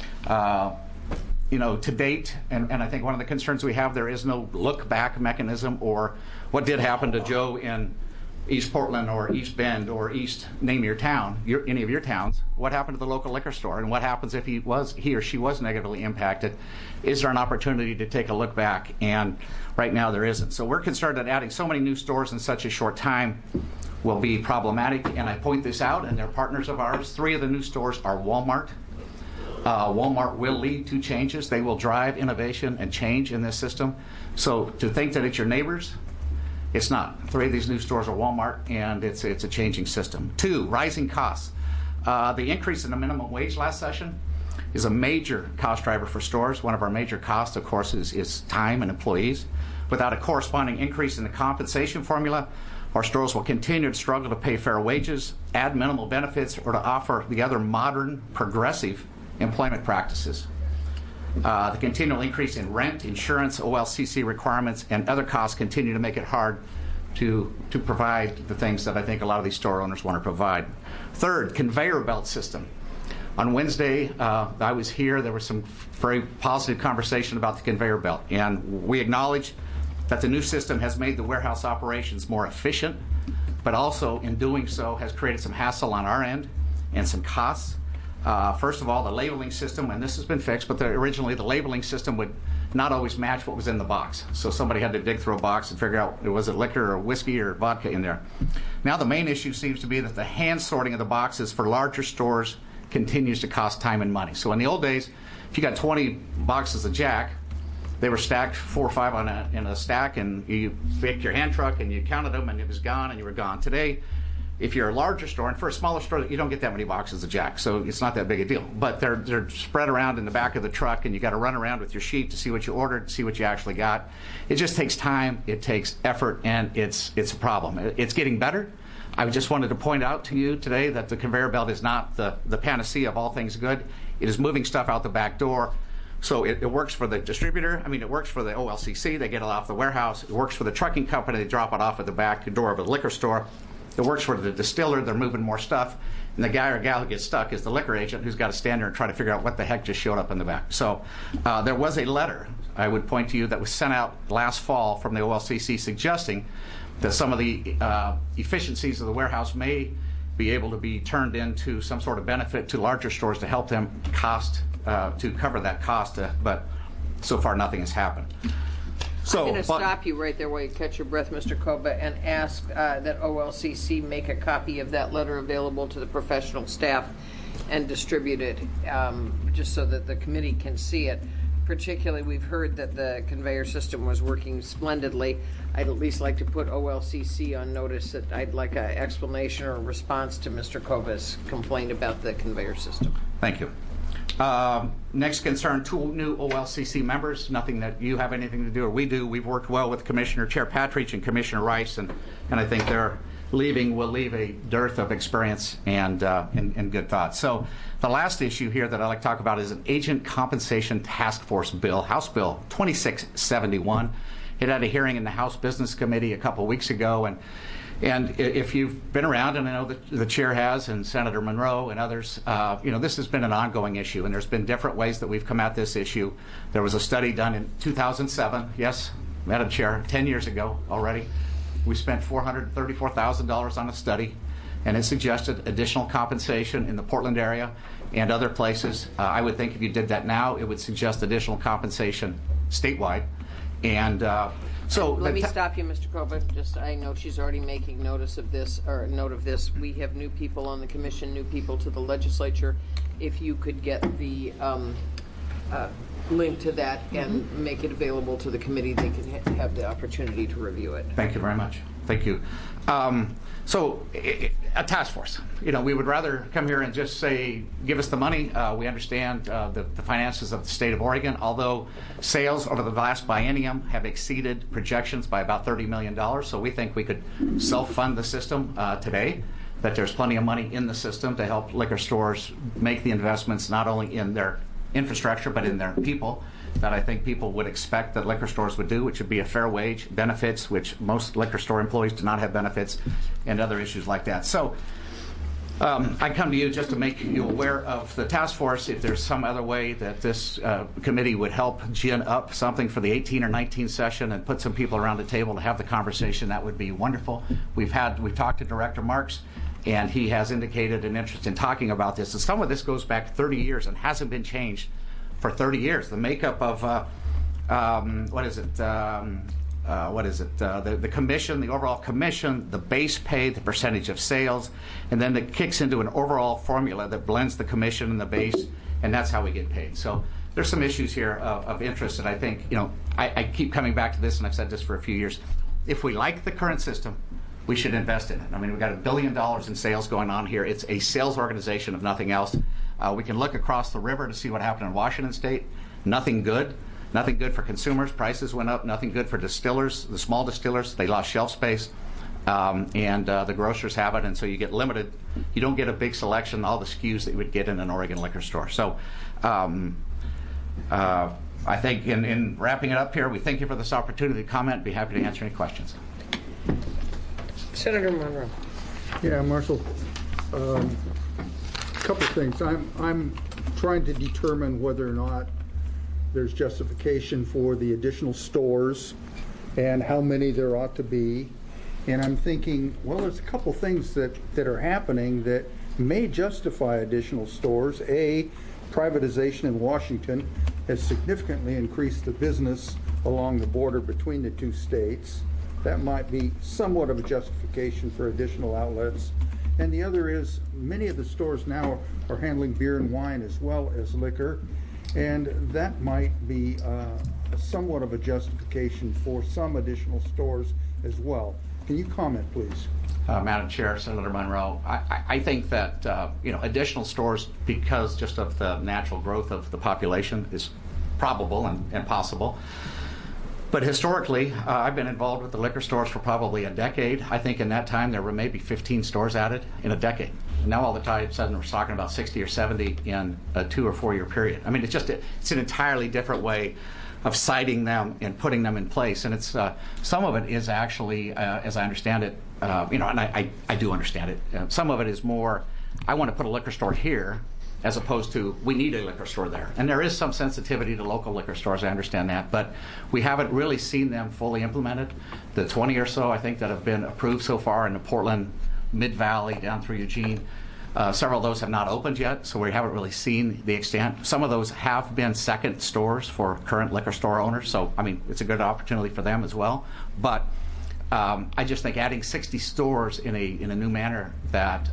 To date, and I think one of the concerns we have, there is no look-back mechanism or what did happen to Joe in East Portland or East Bend or East, name your town, any of your towns. What happened to the local liquor store, and what happens if he or she was negatively impacted? Is there an opportunity to take a look back? And right now there isn't. So we're concerned that adding so many new stores in such a short time will be problematic, and I point this out, and they're partners of ours. 3 of the new stores are Walmart. Walmart will lead to changes. They will drive innovation and change in this system. So to think that it's your neighbors, it's not. 3 of these new stores are Walmart, and it's a changing system. 2, rising costs. The increase in the minimum wage last session is a major cost driver for stores. One of our major costs, of course, is time and employees. Without a corresponding increase in the compensation formula, our stores will continue to struggle to pay fair wages, add minimal benefits, or to offer the other modern, progressive employment practices. The continual increase in rent, insurance, OLCC requirements, and other costs continue to make it hard to provide the things that I think a lot of these store owners want to provide. 3rd, conveyor belt system. On Wednesday, I was here. There was some very positive conversation about the conveyor belt, and we acknowledge that the new system has made the warehouse operations more efficient, but also in doing so has created some hassle on our end and some costs. First of all, the labeling system, and this has been fixed, but originally the labeling system would not always match what was in the box. So somebody had to dig through a box and figure out, was it liquor or whiskey or vodka in there. Now the main issue seems to be that the hand sorting of the boxes for larger stores continues to cost time and money. So in the old days, if you got 20 boxes of Jack, they were stacked 4 or 5 in a stack, and you picked your hand truck and you counted them, and it was gone, and you were gone. Today, if you're a larger store, and for a smaller store, you don't get that many boxes of Jack, so it's not that big a deal. But they're spread around in the back of the truck, and you got to run around with your sheet to see what you ordered, see what you actually got. It just takes time, it takes effort, and it's a problem. It's getting better. I just wanted to point out to you today that the conveyor belt is not the panacea of all things good. It is moving stuff out the back door. So it works for the distributor. I mean, it works for the OLCC. They get it off the warehouse. It works for the trucking company. They drop it off at the back door of a liquor store. It works for the distiller. They're moving more stuff. And the guy or gal who gets stuck is the liquor agent who's got to stand there and try to figure out what the heck just showed up in the back. So there was a letter, I would point to you, that was sent out last fall from the OLCC suggesting that some of the efficiencies of the warehouse may be able to be turned into some sort of benefit to larger stores to help them to cover that cost, but so far nothing has happened. So, I'm going to stop you right there while you catch your breath, Mr. Koba, and ask that OLCC make a copy of that letter available to the professional staff and distribute it, just so that the committee can see it. Particularly, we've heard that the conveyor system was working splendidly. I'd at least like to put OLCC on notice that I'd like an explanation or a response to Mr. Koba's complaint about the conveyor system. Thank you. Next concern, 2 new OLCC members, nothing that you have anything to do or we do. We've worked well with Commissioner Chair Patridge and Commissioner Rice, and I think their leaving will leave a dearth of experience and good thoughts. So the last issue here that I'd like to talk about is an Agent Compensation Task Force bill, House Bill 2671. It had a hearing in the House Business Committee a couple weeks ago, and if you've been around, and I know that the chair has, and Senator Monroe and others, this has been an ongoing issue, and there's been different ways that we've come at this issue. There was a study done in 2007, yes, Madam Chair, 10 years ago already. We spent $434,000 on a study, and it suggested additional compensation in the Portland area and other places. I would think if you did that now, it would suggest additional compensation statewide. And so let me stop you, Mr. Kova. Just, I know she's already making notice of this, or note of this. We have new people on the commission, new people to the legislature. If you could get the link to that and make it available to the committee, they can have the opportunity to review it. Thank you very much. Thank you. So a task force. We would rather come here and just say, give us the money. We understand the finances of the state of Oregon, although sales over the last biennium have exceeded projections by about $30 million. So we think we could self-fund the system today, that there's plenty of money in the system to help liquor stores make the investments not only in their infrastructure but in their people that I think people would expect that liquor stores would do, which would be a fair wage, benefits, which most liquor store employees do not have benefits, and other issues like that. So I come to you just to make you aware of the task force. If there's some other way that this committee would help gin up something for the 18 or 19 session and put some people around the table to have the conversation, that would be wonderful. We've talked to Director Marks, and he has indicated an interest in talking about this. And some of this goes back 30 years and hasn't been changed for 30 years. The makeup of the commission, the overall commission, the base pay, the percentage of sales, and then it kicks into an overall formula that blends the commission and the base, and that's how we get paid. So there's some issues here of interest, and I think, I keep coming back to this, and I've said this for a few years. If we like the current system, we should invest in it. I mean, we've got $1 billion in sales going on here. It's a sales organization, if nothing else. We can look across the river to see what happened in Washington State. Nothing good. Nothing good for consumers. Prices went up. Nothing good for distillers, the small distillers. They lost shelf space. And the grocers have it, and so you get limited. You don't get a big selection, all the SKUs that you would get in an Oregon liquor store. So I think in wrapping it up here, we thank you for this opportunity to comment. Be happy to answer any questions. Senator Monroe. Yeah, Marshall. A couple of things. I'm trying to determine whether or not there's justification for the additional stores and how many there ought to be. And I'm thinking, well, there's a couple things that are happening that may justify additional stores. A, privatization in Washington has significantly increased the business along the border between the two states. That might be somewhat of a justification for additional outlets. And the other is many of the stores now are handling beer and wine as well as liquor, and that might be somewhat of a justification for some additional stores as well. Can you comment, please? Madam Chair, Senator Monroe, I think that additional stores, because just of the natural growth of the population, is probable and possible. But historically, I've been involved with the liquor stores for probably a decade. I think in that time there were maybe 15 stores added in a decade. Now all the time, all of a sudden we're talking about 60 or 70 in a 2 or 4 year period. I mean, it's an entirely different way of citing them and putting them in place. And it's some of it is actually, as I understand it, and I do understand it. Some of it is more, I want to put a liquor store here, as opposed to, we need a liquor store there. And there is some sensitivity to local liquor stores, I understand that, but we haven't really seen them fully implemented. The 20 or so, I think, that have been approved so far in the Portland, Mid-Valley, down through Eugene, several of those have not opened yet, so we haven't really seen the extent. Some of those have been second stores for current liquor store owners, so, I mean, it's a good opportunity for them as well. But I just think adding 60 stores in a new manner that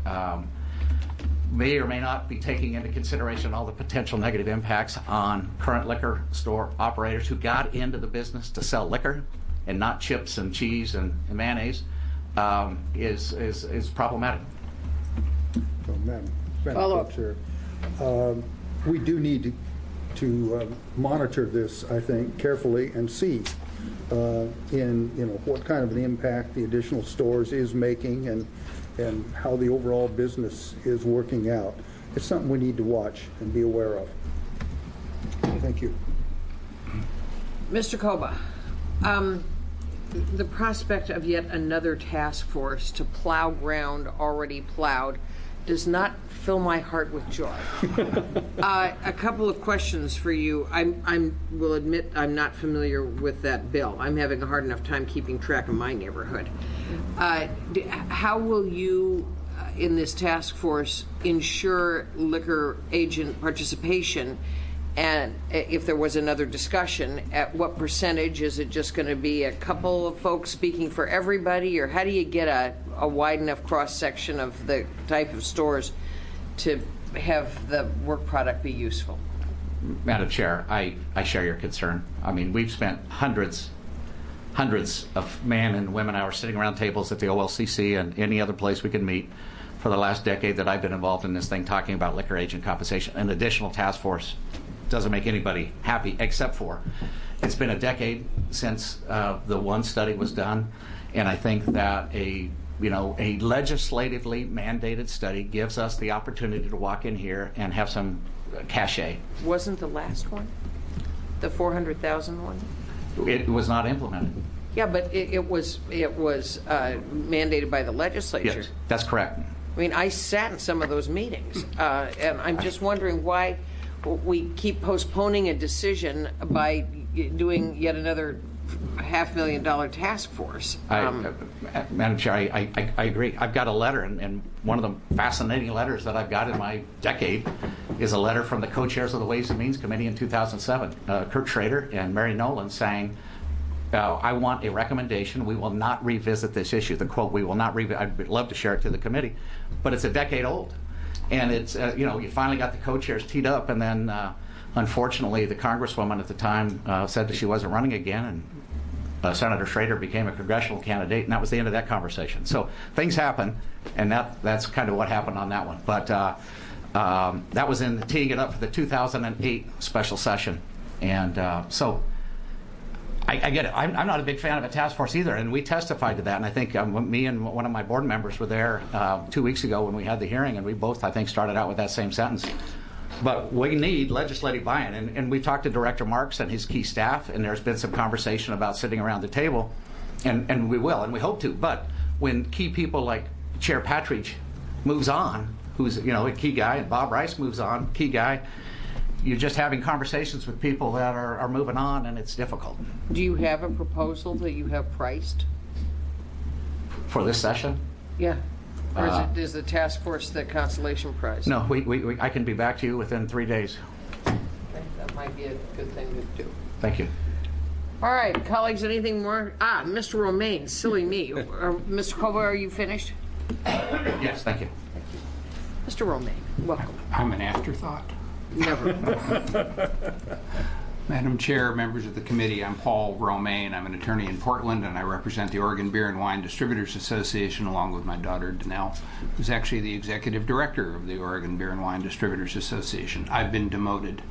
may or may not be taking into consideration all the potential negative impacts on current liquor store operators who got into the business to sell liquor and not chips and cheese and mayonnaise is problematic. So, Madam Chair, we do need to monitor this, I think, carefully and see what kind of an impact the additional stores is making and how the overall business is working out. It's something we need to watch and be aware of. Thank you. Mr. Koba, the prospect of yet another task force to plow ground already plowed does not fill my heart with joy. A couple of questions for you. I will admit I'm not familiar with that bill. I'm having a hard enough time keeping track of my neighborhood. How will you, in this task force, ensure liquor agent participation And if there was another discussion, at what percentage? Is it just going to be a couple of folks speaking for everybody, or how do you get a wide enough cross-section of the type of stores to have the work product be useful? Madam Chair, I share your concern. I mean, we've spent hundreds of men and women hours sitting around tables at the OLCC and any other place we can meet for the last decade that I've been involved in this thing, talking about liquor agent compensation. An additional task force doesn't make anybody happy, except for it's been a decade since the one study was done, and I think that a legislatively mandated study gives us the opportunity to walk in here and have some cachet. Wasn't the last one the 400,000 one? It was not implemented. Yeah, but it was mandated by the legislature. Yes, that's correct. I mean, I sat in some of those meetings, and I'm just wondering why we keep postponing a decision by doing yet another $500,000 task force. Madam Chair, I agree. I've got a letter, and one of the fascinating letters that I've got in my decade is a letter from the co-chairs of the Ways and Means Committee in 2007, Kurt Schrader and Mary Nolan, saying, I want a recommendation. We will not revisit this issue. The quote, we will not revisit. I'd love to share it to the committee, but it's a decade old. And it's, you finally got the co-chairs teed up, and then unfortunately the congresswoman at the time said that she wasn't running again, and Senator Schrader became a congressional candidate, and that was the end of that conversation. So things happen, and that's kind of what happened on that one. But that was in teeing it up for the 2008 special session. And so I get it. I'm not a big fan of a task force either, and we testified to that. And I think me and one of my board members were there 2 weeks ago when we had the hearing, and we both, I think, started out with that same sentence. But we need legislative buy-in, and we talked to Director Marks and his key staff, and there's been some conversation about sitting around the table, and we will, and we hope to. But when key people like Chair Patridge moves on, who's a key guy, and Bob Rice moves on, key guy, you're just having conversations with people that are moving on, and it's difficult. Do you have a proposal that you have priced? For this session? Yeah. Or is the task force the consolation prize? No, I can be back to you within 3 days. Okay, that might be a good thing to do. Thank you. All right, colleagues, anything more? Mr. Romaine, silly me. Mr. Kova, are you finished? Yes, thank you. Mr. Romaine, welcome. I'm an afterthought. Never. Madam Chair, members of the committee, I'm Paul Romaine. I'm an attorney in Portland, and I represent the Oregon Beer and Wine Distributors Association along with my daughter, Danelle, who's actually the executive director of the Oregon Beer and Wine Distributors Association. I've been demoted.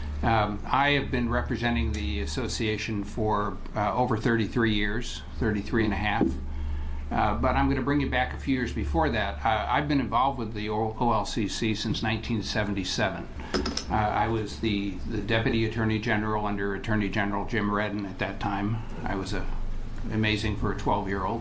I have been representing the association for over 33 years, 33 and a half. But I'm going to bring you back a few years before that. I've been involved with the OLCC since 1977. I was the Deputy Attorney General under Attorney General Jim Redden at that time. I was amazing for a 12-year-old,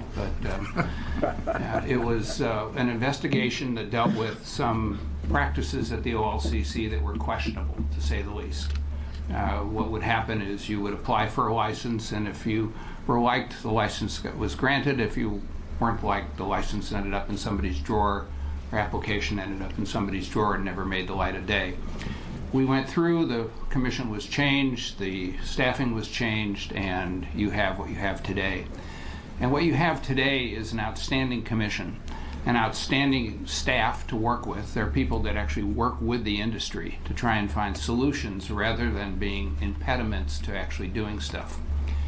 but it was an investigation that dealt with some practices at the OLCC that were questionable, to say the least. What would happen is you would apply for a license, and if you were liked, the license was granted. If you weren't liked, the license ended up in somebody's drawer. Our application ended up in somebody's drawer and never made the light of day. We went through, the commission was changed, the staffing was changed, and you have what you have today. And what you have today is an outstanding commission, an outstanding staff to work with. There are people that actually work with the industry to try and find solutions rather than being impediments to actually doing stuff.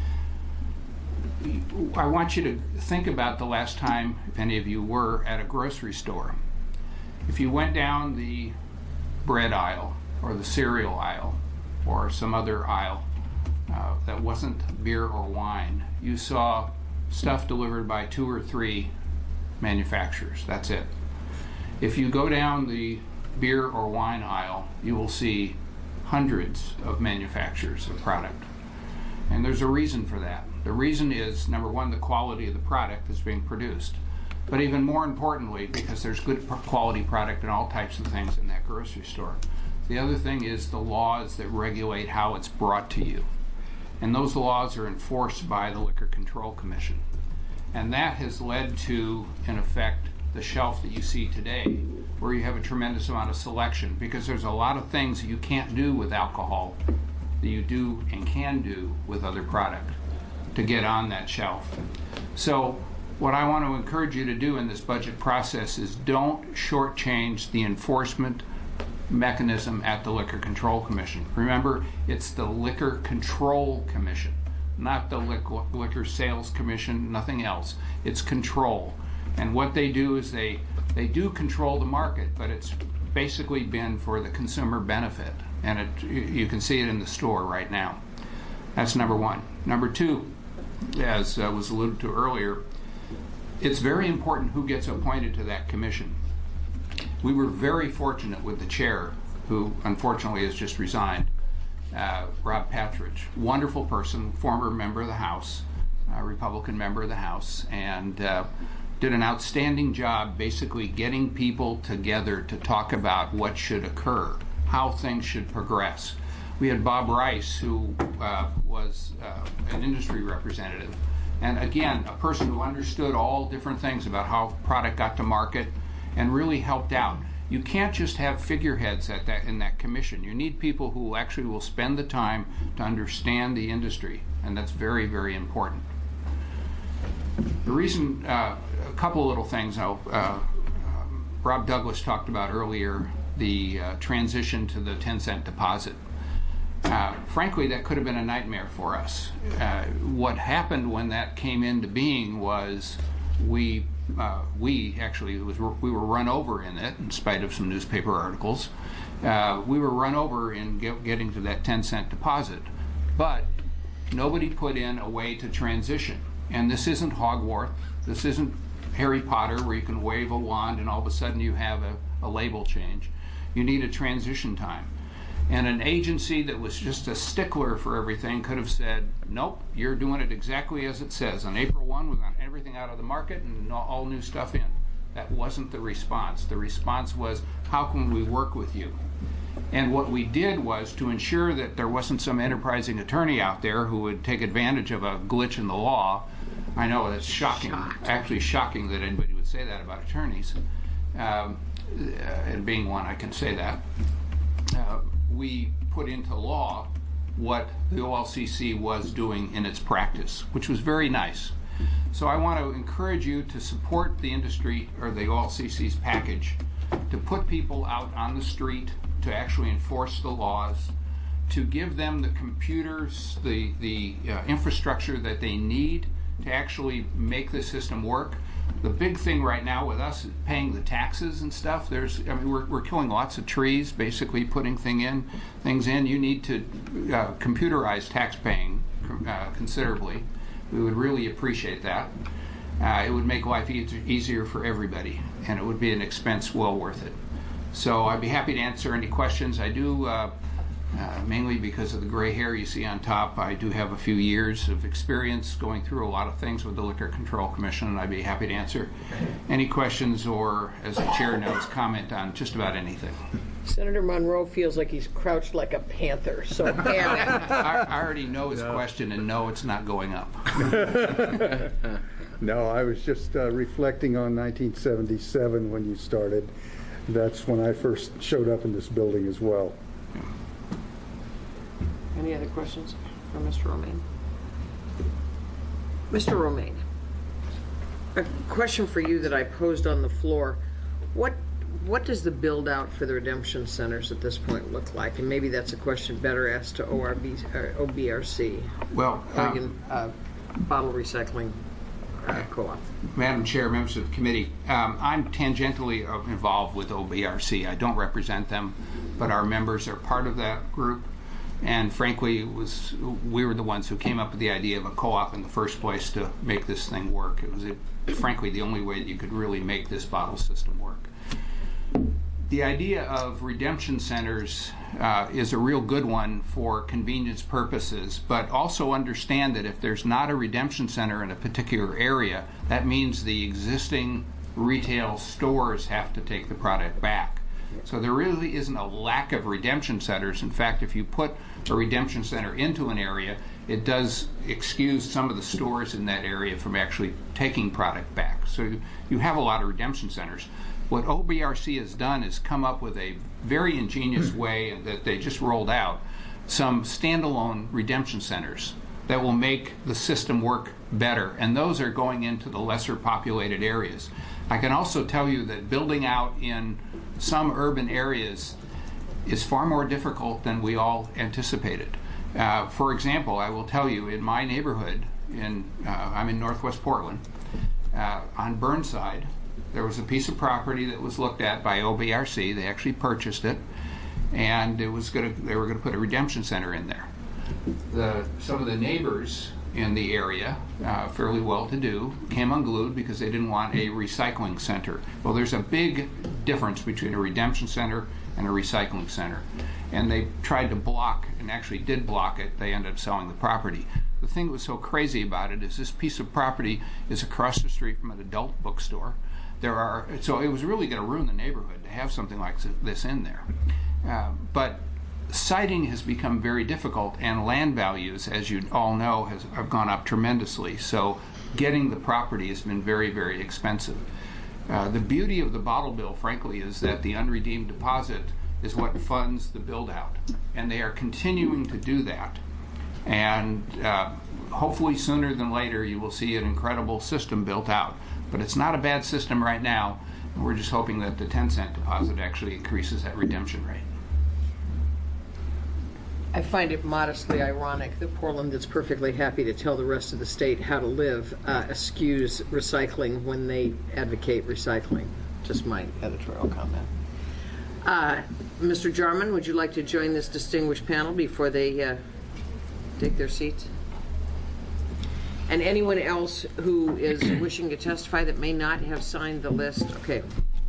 I want you to think about the last time, if any of you were, at a grocery store. If you went down the bread aisle or the cereal aisle or some other aisle that wasn't beer or wine, you saw stuff delivered by 2 or 3 manufacturers. That's it. If you go down the beer or wine aisle, you will see hundreds of manufacturers of product. And there's a reason for that. The reason is, number one, the quality of the product that's being produced. But even more importantly, because there's good quality product in all types of things in that grocery store. The other thing is the laws that regulate how it's brought to you. And those laws are enforced by the Liquor Control Commission. And that has led to, in effect, the shelf that you see today, where you have a tremendous amount of selection, because there's a lot of things that you can't do with alcohol that you do and can do with other product to get on that shelf. So what I want to encourage you to do in this budget process is don't shortchange the enforcement mechanism at the Liquor Control Commission. Remember, it's the Liquor Control Commission, not the Liquor Sales Commission, nothing else. It's control. And what they do is they do control the market, but it's basically been for the consumer benefit. And you can see it in the store right now. That's number one. Number two, as was alluded to earlier, it's very important who gets appointed to that commission. We were very fortunate with the chair, who unfortunately has just resigned, Rob Patridge. Wonderful person, former member of the House, Republican member of the House, and did an outstanding job basically getting people together to talk about what should occur, how things should progress. We had Bob Rice, who was an industry representative, and again, a person who understood all different things about how product got to market and really helped out. You can't just have figureheads in that commission. You need people who actually will spend the time to understand the industry, and that's very, very important. The reason, a couple little things. Rob Douglas talked about earlier the transition to the 10-cent deposit. Frankly, that could have been a nightmare for us. What happened when that came into being was we were run over in it, in spite of some newspaper articles. We were run over in getting to that 10-cent deposit, but nobody put in a way to transition. And this isn't Hogwarts. This isn't Harry Potter, where you can wave a wand and all of a sudden you have a label change. You need a transition time. And an agency that was just a stickler for everything could have said, nope, you're doing it exactly as it says. On April 1, we want everything out of the market and all new stuff in. That wasn't the response. The response was, how can we work with you? And what we did was to ensure that there wasn't some enterprising attorney out there who would take advantage of a glitch in the law. I know that's shocking, actually shocking that anybody would say that about attorneys. And being one, I can say that. We put into law what the OLCC was doing in its practice, which was very nice. So I want to encourage you to support the industry, or the OLCC's package, to put people out on the street to actually enforce the laws, to give them the computers, the infrastructure that they need to actually make the system work. The big thing right now with us is paying the taxes and stuff. We're killing lots of trees, basically putting things in. You need to computerize tax paying considerably. We would really appreciate that. It would make life easier for everybody, and it would be an expense well worth it. So I'd be happy to answer any questions. I do, mainly because of the gray hair you see on top, I do have a few years of experience going through a lot of things with the Liquor Control Commission, and I'd be happy to answer any questions or, as the chair knows, comment on just about anything. Senator Monroe feels like he's crouched like a panther, so I already know his question, and no, it's not going up. No, I was just reflecting on 1977 when you started. That's when I first showed up in this building as well. Any other questions for Mr. Romaine? Mr. Romaine, a question for you that I posed on the floor. What does the build out for the redemption centers at this point look like? And maybe that's a question better asked to OBRC. Well, Oregon Bottle Recycling Co-op. Madam Chair, members of the committee, I'm tangentially involved with OBRC. I don't represent them, but our members are part of that group. And frankly, we were the ones who came up with the idea of a co-op in the first place to make this thing work. It was, frankly, the only way that you could really make this bottle system work. The idea of redemption centers is a real good one for convenience purposes, but also understand that if there's not a redemption center in a particular area, that means the existing retail stores have to take the product back. So there really isn't a lack of redemption centers. In fact, if you put a redemption center into an area, it does excuse some of the stores in that area from actually taking product back. So you have a lot of redemption centers. What OBRC has done is come up with a very ingenious way that they just rolled out, some standalone redemption centers that will make the system work better, and those are going into the lesser populated areas. I can also tell you that building out in some urban areas is far more difficult than we all anticipated. For example, I will tell you, in my neighborhood, I'm in Northwest Portland, on Burnside, there was a piece of property that was looked at by OBRC. They actually purchased it, and they were going to put a redemption center in there. Some of the neighbors in the area, fairly well-to-do, came unglued because they didn't want a recycling center. Well, there's a big difference between a redemption center and a recycling center. And they tried to block, and actually did block it. They ended up selling the property. The thing that was so crazy about it is this piece of property is across the street from an adult bookstore. So it was really going to ruin the neighborhood to have something like this in there. But siting has become very difficult, and land values, as you all know, have gone up tremendously. So getting the property has been very, very expensive. The beauty of the bottle bill, frankly, is that the unredeemed deposit is what funds the build-out, and they are continuing to do that. And hopefully sooner than later you will see an incredible system built out. But it's not a bad system right now, and we're just hoping that the 10-cent deposit actually increases that redemption rate. I find it modestly ironic that Portland is perfectly happy to tell the rest of the state how to live eschews recycling when they advocate recycling. Just my editorial comment. Mr. Jarman, would you like to join this distinguished panel before they take their seats? And anyone else who is wishing to testify that may not have signed the list? Okay.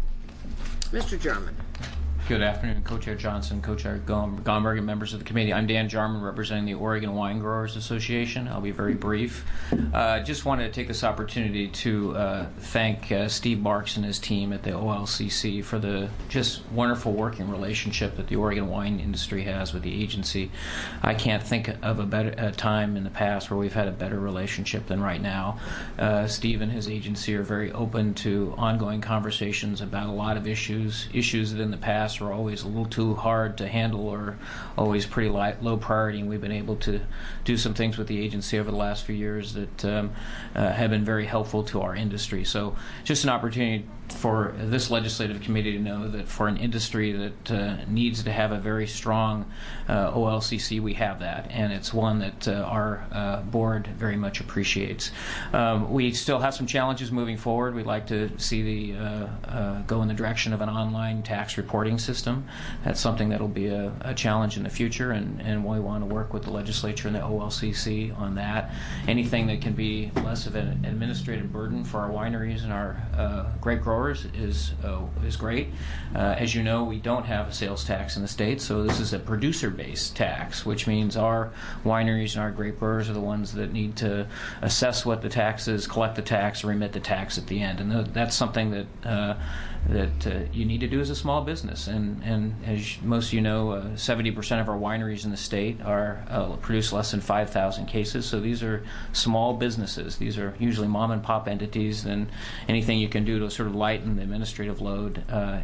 Mr. Jarman. Good afternoon, Co-Chair Johnson, Co-Chair Gomberg, and members of the committee. I'm Dan Jarman, representing the Oregon Wine Growers Association. I'll be very brief. Just wanted to take this opportunity to thank Steve Barks and his team at the OLCC for the just wonderful working relationship that the Oregon wine industry has with the agency. I can't think of a better time in the past where we've had a better relationship than right now. Steve and his agency are very open to ongoing conversations about a lot of issues that in the past were always a little too hard to handle or always pretty low priority, and we've been able to do some things with the agency over the last few years that have been very helpful to our industry. So just an opportunity for this legislative committee to know that for an industry that needs to have a very strong OLCC, we have that, and it's one that our board very much appreciates. We still have some challenges moving forward. We'd like to see go in the direction of an online tax reporting system. That's something that will be a challenge in the future, and we want to work with the legislature and the OLCC on that. Anything that can be less of an administrative burden for our wineries and our grape growers is great. As you know, we don't have a sales tax in the state, so this is a producer-based tax, which means our wineries and our grape growers are the ones that need to assess what the tax is, collect the tax, and remit the tax at the end. And that's something that you need to do as a small business. And as most of you know, 70% of our wineries in the state produce less than 5,000 cases. So these are small businesses. These are usually mom and pop entities. And anything you can do to sort of lighten the administrative load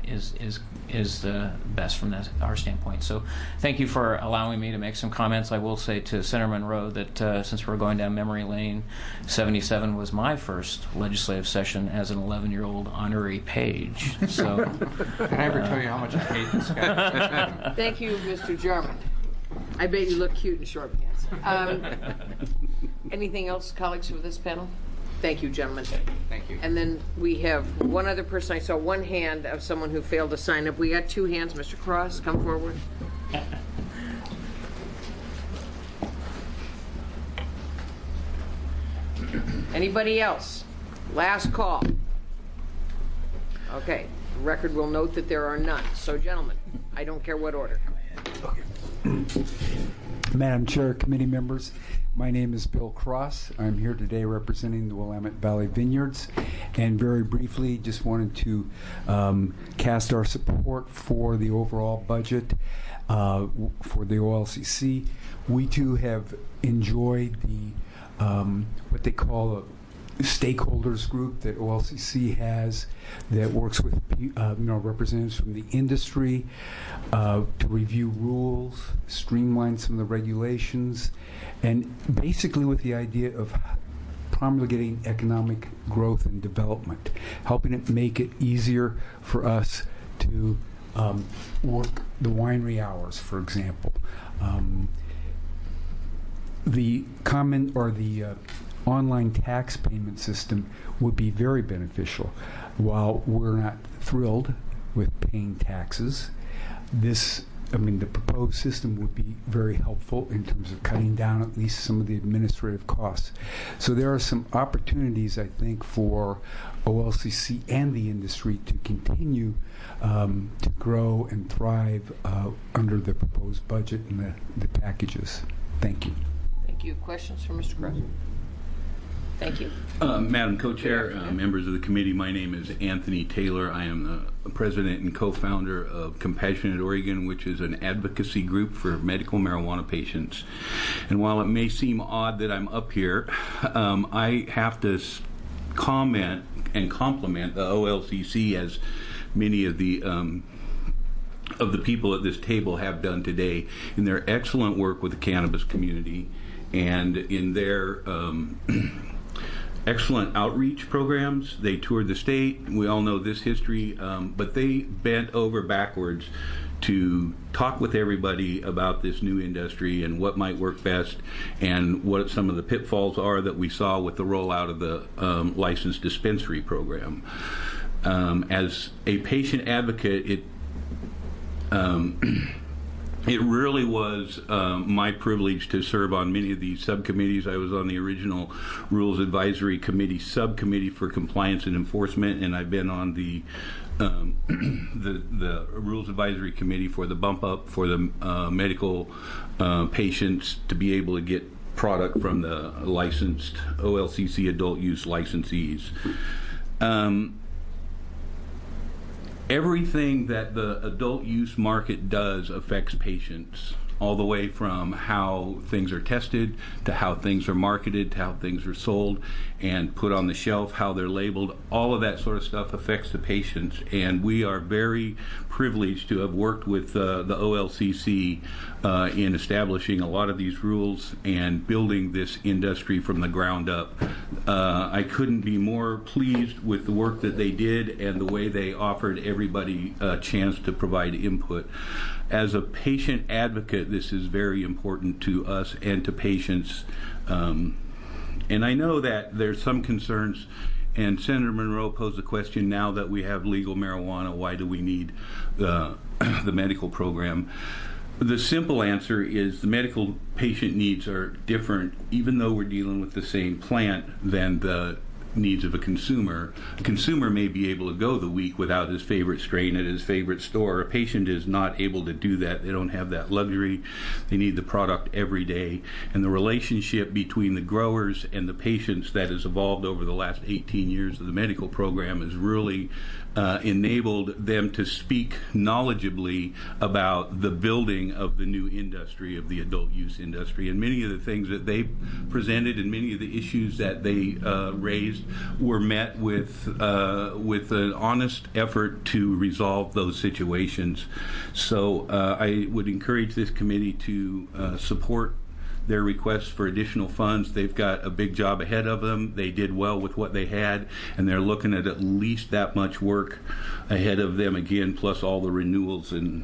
is the best from our standpoint. So thank you for allowing me to make some comments. I will say to Senator Monroe that since we're going down memory lane, 77 was my first legislative session as an 11-year-old honorary page. So, can I ever tell you how much I hate this guy? Thank you, Mr. Jarman. I bet you look cute in short pants. Anything else, colleagues, for this panel? Thank you, gentlemen. Thank you. And then we have one other person. I saw one hand of someone who failed to sign up. We got two hands. Mr. Cross, come forward. Anybody else? Last call. Okay. The record will note that there are none. So, gentlemen, I don't care what order. Madam Chair, committee members, my name is Bill Cross. I'm here today representing the Willamette Valley Vineyards, and very briefly just wanted to cast our support for the overall budget for the OLCC. We too have enjoyed the what they call stakeholders group that OLCC has that works with representatives from the industry to review rules, streamline some of the regulations, and basically with the idea of promulgating economic growth and development, helping it make it easier for us to work the winery hours, for example. The common or the online tax payment system would be very beneficial. While we're not thrilled with paying taxes, the proposed system would be very helpful in terms of cutting down at least some of the administrative costs. So there are some opportunities, I think, for OLCC and the industry to continue to grow and thrive under the proposed budget and the packages. Thank you. Thank you. Questions for Mr. Cross? Thank you. Madam Co-Chair, members of the committee, my name is Anthony Taylor. I am the president and co-founder of Compassionate Oregon, which is an advocacy group for medical marijuana patients. And while it may seem odd that I'm up here, I have to comment and compliment the OLCC, as many of the people at this table have done today, in their excellent work with the cannabis community and in their excellent outreach programs. They toured the state. We all know this history, but they bent over backwards to talk with everybody about this new industry and what might work best and what some of the pitfalls are that we saw with the rollout of the licensed dispensary program. As a patient advocate, it really was my privilege to serve on many of these subcommittees. I was on the original Rules Advisory Committee subcommittee for compliance and enforcement, and I've been on the Rules Advisory Committee for the bump up for the medical patients to be able to get product from the licensed OLCC adult use licensees. Everything that the adult use market does affects patients, all the way from how things are tested to how things are marketed to how things are sold and put on the shelf, how they're labeled. All of that sort of stuff affects the patients, and we are very privileged to have worked with the OLCC in establishing a lot of these rules and building this industry from the ground up. I couldn't be more pleased with the work that they did and the way they offered everybody a chance to provide input. As a patient advocate, this is very important to us and to patients. And I know that there's some concerns, and Senator Monroe posed the question, now that we have legal marijuana, why do we need the medical program? The simple answer is the medical patient needs are different, even though we're dealing with the same plant, than the needs of a consumer. A consumer may be able to go the week without his favorite strain at his favorite store. A patient is not able to do that. They don't have that luxury. They need the product every day. And the relationship between the growers and the patients that has evolved over the last 18 years of the medical program has really enabled them to speak knowledgeably about the building of the new industry, of the adult use industry. And many of the things that they presented and many of the issues that they raised were met with an honest effort to resolve those situations. So I would encourage this committee to support their requests for additional funds. They've got a big job ahead of them. They did well with what they had, and they're looking at least that much work ahead of them again, plus all the renewals and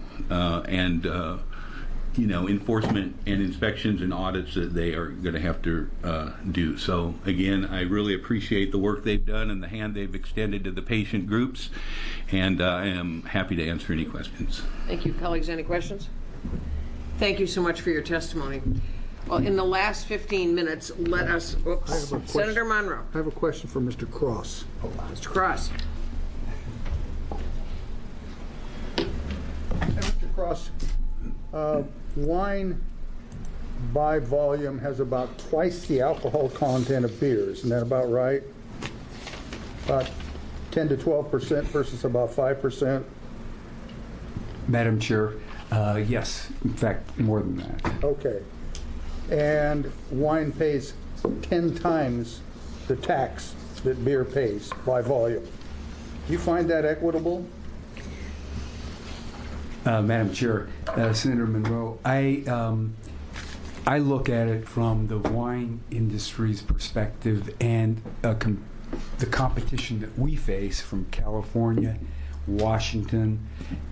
enforcement and inspections and audits that they are going to have to do. So again, I really appreciate the work they've done and the hand they've extended to the patient groups, and I am happy to answer any questions. Thank you. Colleagues, any questions? Thank you so much for your testimony. Well, in the last 15 minutes, let us... Oops. Senator Monroe. I have a question for Mr. Cross. Mr. Cross. Mr. Cross, wine by volume has about twice the alcohol content of beer. Isn't that about right? About 10 to 12% versus about 5%? Madam Chair, yes. In fact, more than that. Okay. And wine pays 10 times the tax that beer pays by volume. Do you find that equitable? Madam Chair, Senator Monroe, I look at it from the wine industry's perspective and the competition that we face from California, Washington,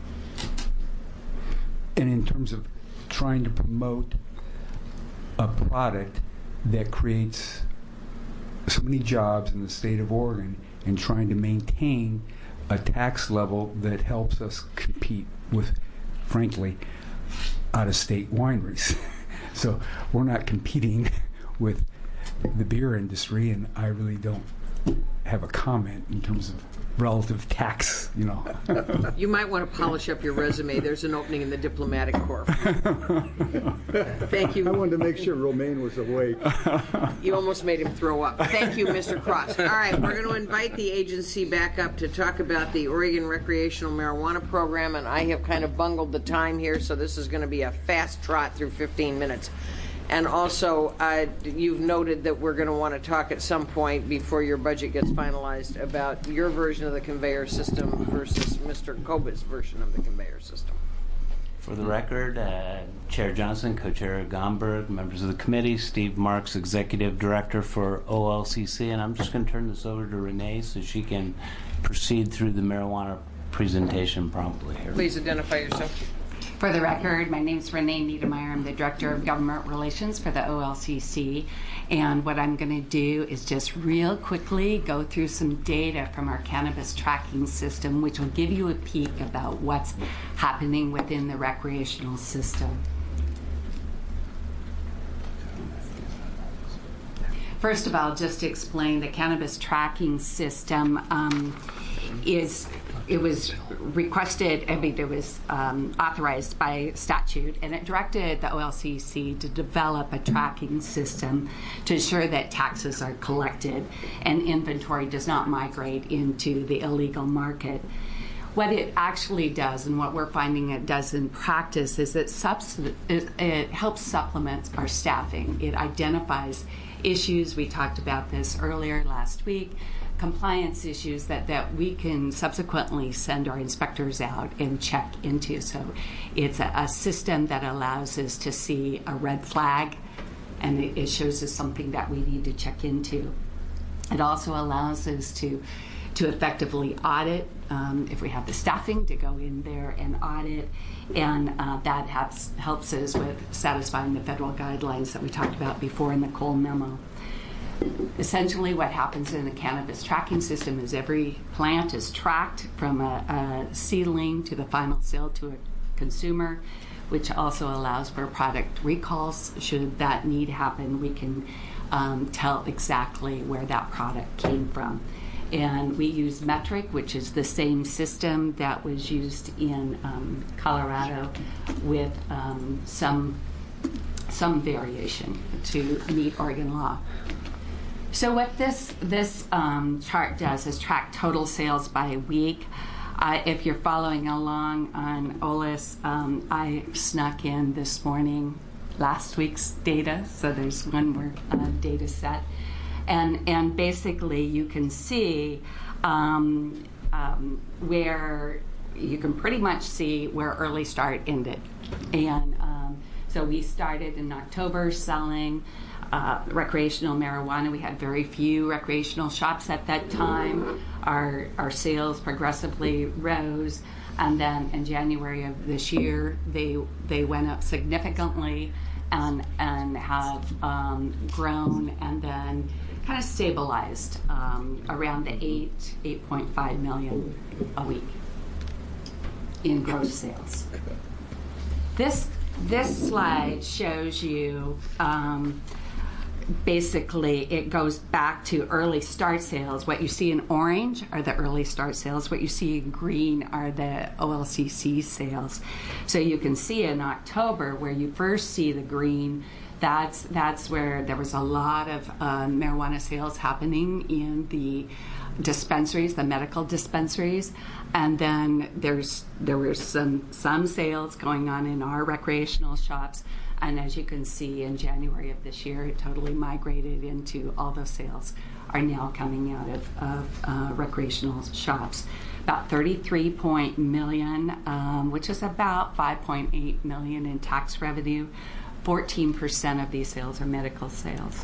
and in terms of trying to promote a product that creates so many jobs in the state of Oregon and trying to maintain a tax level that helps us compete with, frankly, out-of-state wineries. So we're not competing with the beer industry, and I really don't have a comment in terms of relative tax, you know. You might want to polish up your resume. There's an opening in the diplomatic corps. Thank you. I wanted to make sure Romaine was awake. You almost made him throw up. Thank you, Mr. Cross. All right, we're going to invite the agency back up to talk about the Oregon recreational marijuana program, and I have kind of bungled the time here, so this is going to be a fast trot through 15 minutes. And also, you've noted that we're going to want to talk at some point before your budget gets finalized about your version of the conveyor system versus Mr. Koba's version of the conveyor system. For the record, Chair Johnson, Co-Chair Gomberg, members of the committee, Steve Marks, Executive Director for OLCC, and I'm just going to turn this over to Renee so she can proceed through the marijuana presentation promptly here. Please identify yourself. For the record, my name is Renee Niedermeyer. I'm the Director of Government Relations for the OLCC. And what I'm going to do is just real quickly go through some data from our cannabis tracking system, which will give you a peek about what's happening within the recreational system. First of all, just to explain, the cannabis tracking system it was requested, it was authorized by statute, and it directed the OLCC to develop a tracking system to ensure that taxes are collected and inventory does not migrate into the illegal market. What it actually does, and what we're finding it does in practice, is it helps supplement our staffing. It identifies issues, we talked about this earlier last week, compliance issues that we can subsequently send our inspectors out and check into. So it's a system that allows us to see a red flag, and it shows us something that we need to check into. It also allows us to effectively audit if we have the staffing to go in there and audit, and that helps us with satisfying the federal guidelines that we talked about before in the Cole memo. Essentially, what happens in the cannabis tracking system is every plant is tracked from a seedling to the final sale to a consumer, which also allows for product recalls. Should that need happen, we can tell exactly where that product came from. And we use Metric, which is the same system that was used in Colorado with some variation to meet Oregon law. So what this chart does is track total sales by week. If you're following along on OLIS, I snuck in this morning last week's data, so there's one more data set. And basically you can see where you can pretty much see where Early Start ended. And so we started in October selling recreational marijuana. We had very few recreational shops at that time. Our sales progressively rose, and then in January of this year they went up significantly and have grown and then kind of stabilized around the 8.5 million a week in gross sales. This slide shows you basically it goes back to early start sales. What you see in orange are the early start sales. What you see in green are the OLCC sales. So you can see in October where you first see the green, that's where there was a lot of marijuana sales happening in the dispensaries, the medical dispensaries, and then there were some sales going on in our recreational shops, And as you can see, in January of this year, it totally migrated into all those sales are now coming out of recreational shops. About 33 million, which is about 5.8 million in tax revenue. 14% of these sales are medical sales.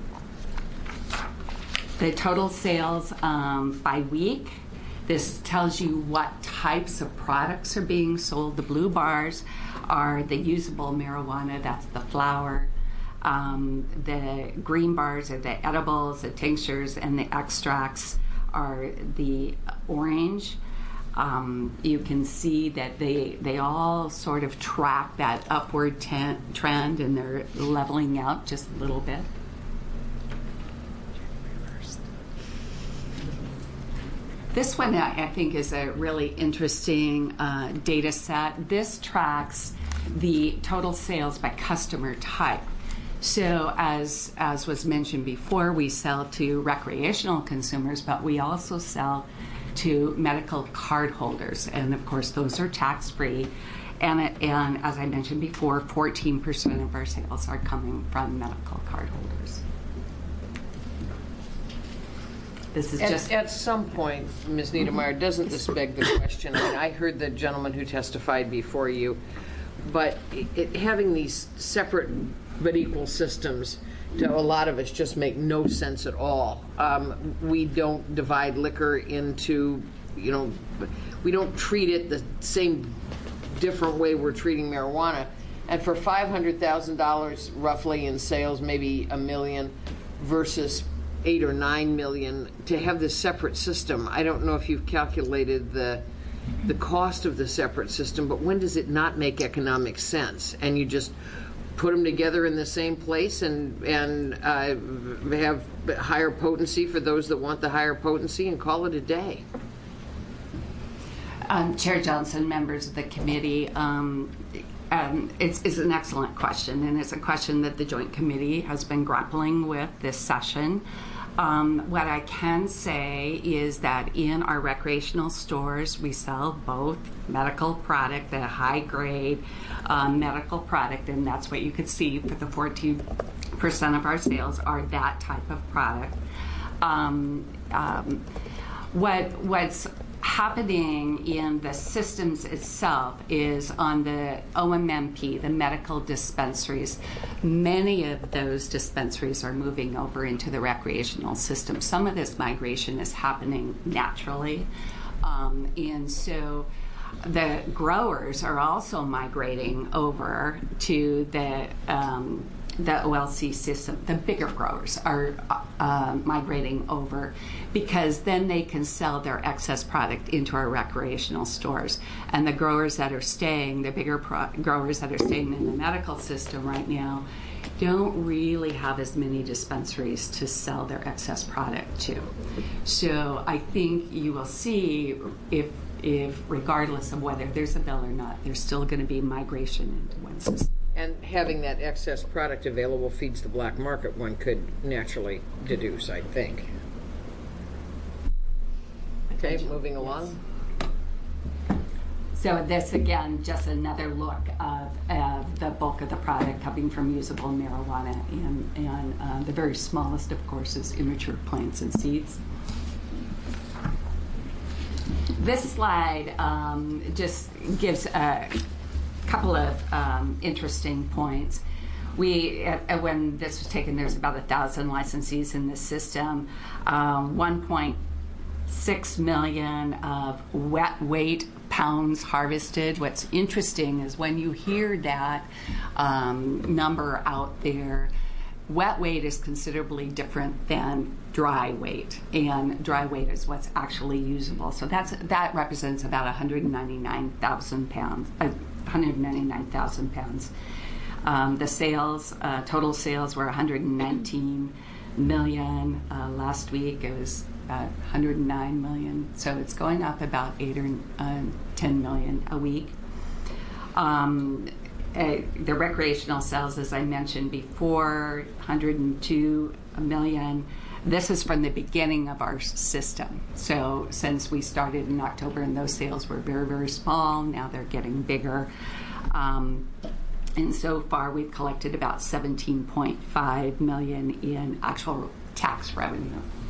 The total sales by week, this tells you what types of products are being sold. The blue bars are the usable marijuana, that's the flower. The green bars are the edibles, the tinctures, and the extracts are the orange. You can see that they all sort of track that upward trend, and they're leveling out just a little bit. This one I think is a really interesting data set. This tracks the total sales by customer type. So as was mentioned before, we sell to recreational consumers, but we also sell to medical card holders. And of course, those are tax-free. And as I mentioned before, 14% of our sales are coming from medical card holders. This is just at some point, Ms. Niedermeyer, doesn't this beg the question? I mean, I heard the gentleman who testified before you, but having these separate but equal systems to a lot of us just make no sense at all. We don't divide liquor into, we don't treat it the same different way we're treating marijuana. And for $500,000 roughly in sales, maybe $1 million versus 8 or 9 million, to have this separate system, I don't know if you've calculated the cost of the separate system, but when does it not make economic sense? And you just put them together in the same place and have higher potency for those that want the higher potency and call it a day. Chair Johnson, members of the committee, it's an excellent question, and it's a question that the Joint Committee has been grappling with this session. What I can say is that in our recreational stores, we sell both medical product, the high-grade medical product, and that's what you could see for the 14% of our sales are that type of product. What's happening in the systems itself is on the OMMP, the medical dispensaries. Many of those dispensaries are moving over into the recreational system. Some of this migration is happening naturally, and so the growers are also migrating over to the OLC system. The bigger growers are migrating over because then they can sell their excess product into our recreational stores. And the growers that are staying, the bigger growers that are staying in the medical system right now, don't really have as many dispensaries to sell their excess product to. So I think you will see if regardless of whether there's a bill or not, there's still going to be migration into one system. And having that excess product available feeds the black market, one could naturally deduce, I think. Okay, moving along. So this, again, just another look of the bulk of the product coming from usable marijuana, and the very smallest, of course, is immature plants and seeds. This slide just gives a couple of interesting points. When this was taken, there's about 1,000 licensees in the system. 1.6 million of wet weight pounds harvested. What's interesting is when you hear that number out there, wet weight is considerably different than dry weight, and dry weight is what's actually usable. So that represents about 199,000 pounds. The sales, total sales were 119 million. Last week it was 109 million. So it's going up about 8 or 10 million a week. The recreational sales, as I mentioned before, 102 million. This is from the beginning of our system. So since we started in October, and those sales were very, very small, now they're getting bigger. And so far, we've collected about $17.5 million in actual tax revenue.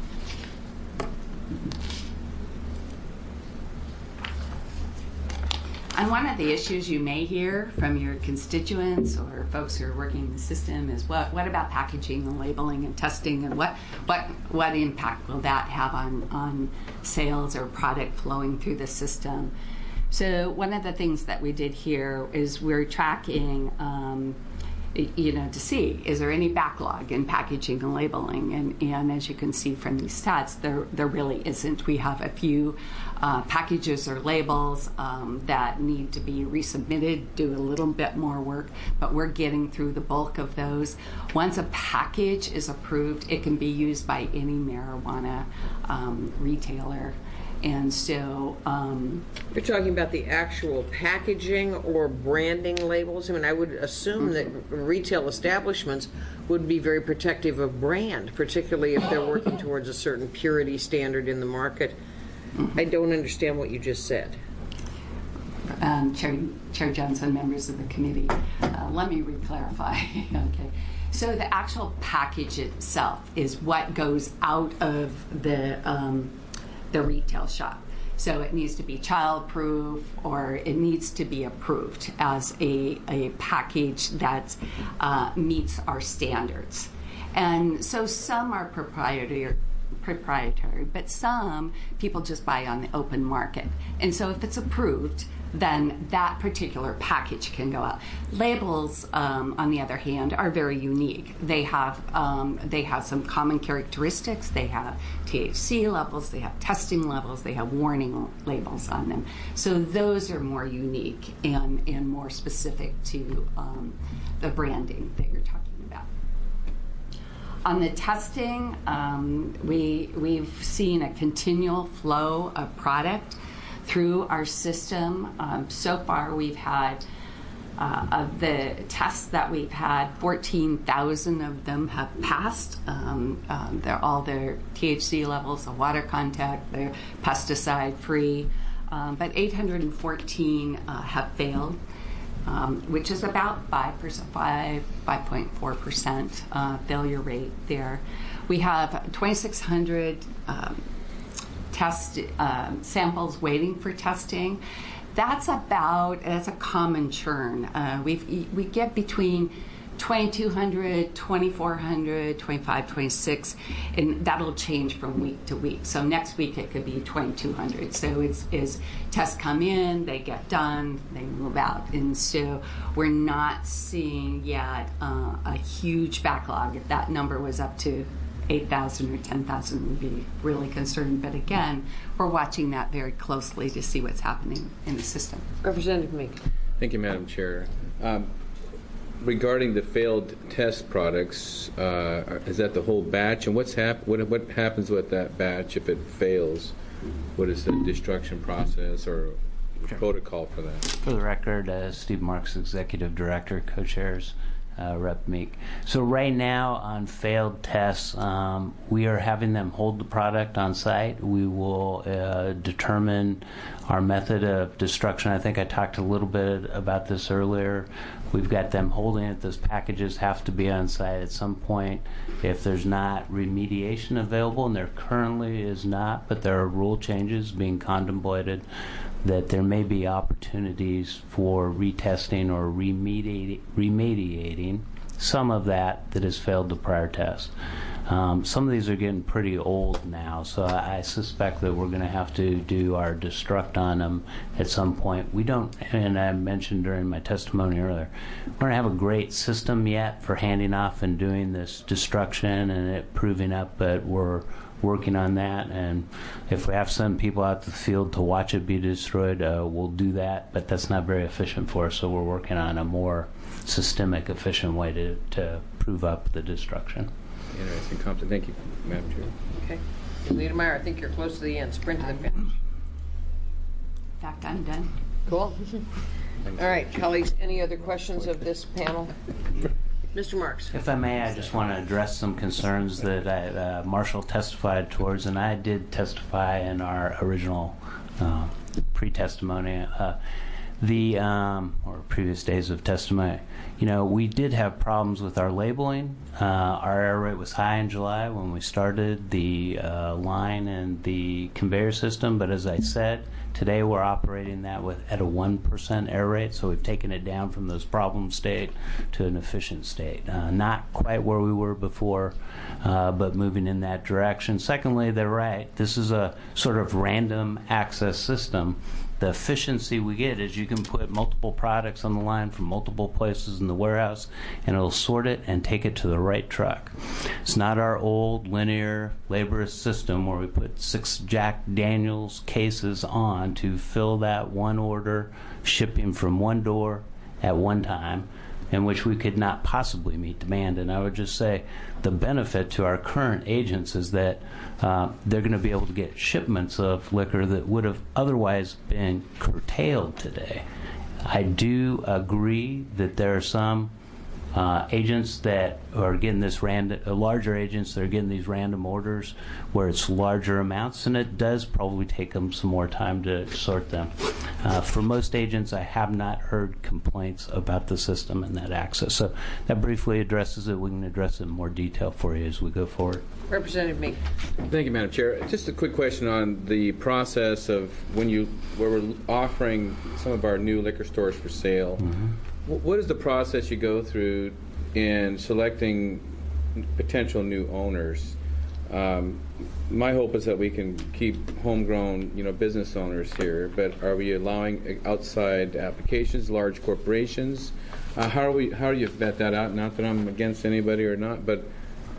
And one of the issues you may hear from your constituents or folks who are working in the system is what about packaging and labeling and testing, and what impact will that have on sales or product flowing through the system? So one of the things that we did here is we're tracking, to see, is there any backlog in packaging and labeling? And as you can see from these stats, there really isn't. We have a few packages or labels that need to be resubmitted, do a little bit more work, but we're getting through the bulk of those. Once a package is approved, it can be used by any marijuana retailer. And so you're talking about the actual packaging or branding labels. I mean, I would assume that retail establishments would be very protective of brand, particularly if they're working towards a certain purity standard in the market. I don't understand what you just said. Chair Johnson, members of the committee, let me re-clarify. Okay. So the actual package itself is what goes out of the retail shop. So it needs to be child-proof, or it needs to be approved as a package that meets our standards. And so some are proprietary, but some people just buy on the open market. And so if it's approved, then that particular package can go out. Labels, on the other hand, are very unique. They have some common characteristics. They have THC levels, they have testing levels, they have warning labels on them. So those are more unique and more specific to the branding that you're talking about. On the testing, we've seen a continual flow of product through our system. So far, we've had, of the tests that we've had, 14,000 of them have passed. They're all their THC levels, the water contact, they're pesticide-free. But 814 have failed, which is about 5.4% failure rate there. We have 2,600 test samples waiting for testing. That's a common churn. We get between 2,200, 2,400, 25, 26, and that'll change from week to week. So next week it could be 2,200. So it's tests come in, they get done, they move out. And so we're not seeing yet a huge backlog. If that number was up to 8,000 or 10,000, would be really concerned. But again, we're watching that very closely to see what's happening in the system. Representative Meek. Thank you, Madam Chair. Regarding the failed test products, is that the whole batch? And what happens with that batch if it fails? What is the destruction process or protocol for that? For the record, Steve Marks, Executive Director, co-chairs Rep. Meek. So right now on failed tests, we are having them hold the product on site. We will determine our method of destruction. I think I talked a little bit about this earlier. We've got them holding it. Those packages have to be on site at some point. If there's not remediation available, and there currently is not, but there are rule changes being contemplated, that there may be opportunities for retesting or remediating some of that has failed the prior test. Some of these are getting pretty old now, so I suspect that we're going to have to do our destruct on them at some point. We don't, and I mentioned during my testimony earlier, we don't have a great system yet for handing off and doing this destruction and it proving up, but we're working on that, and if we have some people out to the field to watch it be destroyed, we'll do that, but that's not very efficient for us, so we're working on a more systemic, efficient way to prove up the destruction. Interesting comment. Thank you, Madam Chair. Okay. Leader Meyer, I think you're close to the end. Sprint to the finish. In fact, I'm done. Cool. All right, colleagues, any other questions of this panel? Mr. Marks. If I may, I just want to address some concerns that Marshall testified towards, and I did testify in our original pre-testimony. or previous days of testimony, we did have problems with our labeling. Our error rate was high in July when we started the line and the conveyor system, but as I said, today we're operating that at a 1% error rate, so we've taken it down from those problem state to an efficient state. Not quite where we were before, but moving in that direction. Secondly, they're right. This is a sort of random access system. The efficiency we get is you can put multiple products on the line from multiple places in the warehouse, and it'll sort it and take it to the right truck. It's not our old linear laborious system where we put 6 Jack Daniels cases on to fill that one order, shipping from one door at one time, in which we could not possibly meet demand. And I would just say the benefit to our current agents is that they're going to be able to get shipments of liquor that would have otherwise been curtailed today. I do agree that there are some agents that are getting this larger agents that are getting these random orders where it's larger amounts, and it does probably take them some more time to sort them. For most agents, I have not heard complaints about the system and that access. So that briefly addresses it. We can address it in more detail for you as we go forward. Representative Meek. Thank you, Madam Chair. Just a quick question on the process of where we're offering some of our new liquor stores for sale. Mm-hmm. What is the process you go through in selecting potential new owners? My hope is that we can keep homegrown, business owners here. But are we allowing outside applications, large corporations? How do you vet that out? Not that I'm against anybody or not, but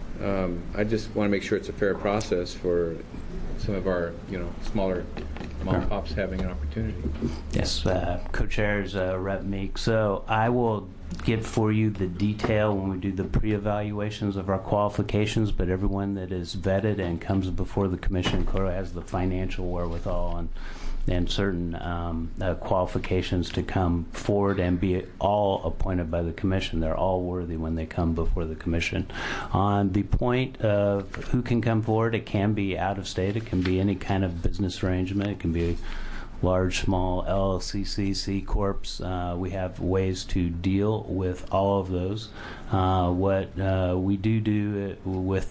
I just want to make sure it's a fair process for some of our, smaller mom and pops having an opportunity. Yes, co-chairs Rep. Meek. So I will get for you the detail when we do the pre-evaluations of our qualifications, but everyone that is vetted and comes before the commission clearly has the financial wherewithal and certain qualifications to come forward and be all appointed by the commission. They're all worthy when they come before the commission. On the point of who can come forward, it can be out of state. It can be any kind of business arrangement. It can be large, small, LLCC, C Corps. We have ways to deal with all of those. What we do with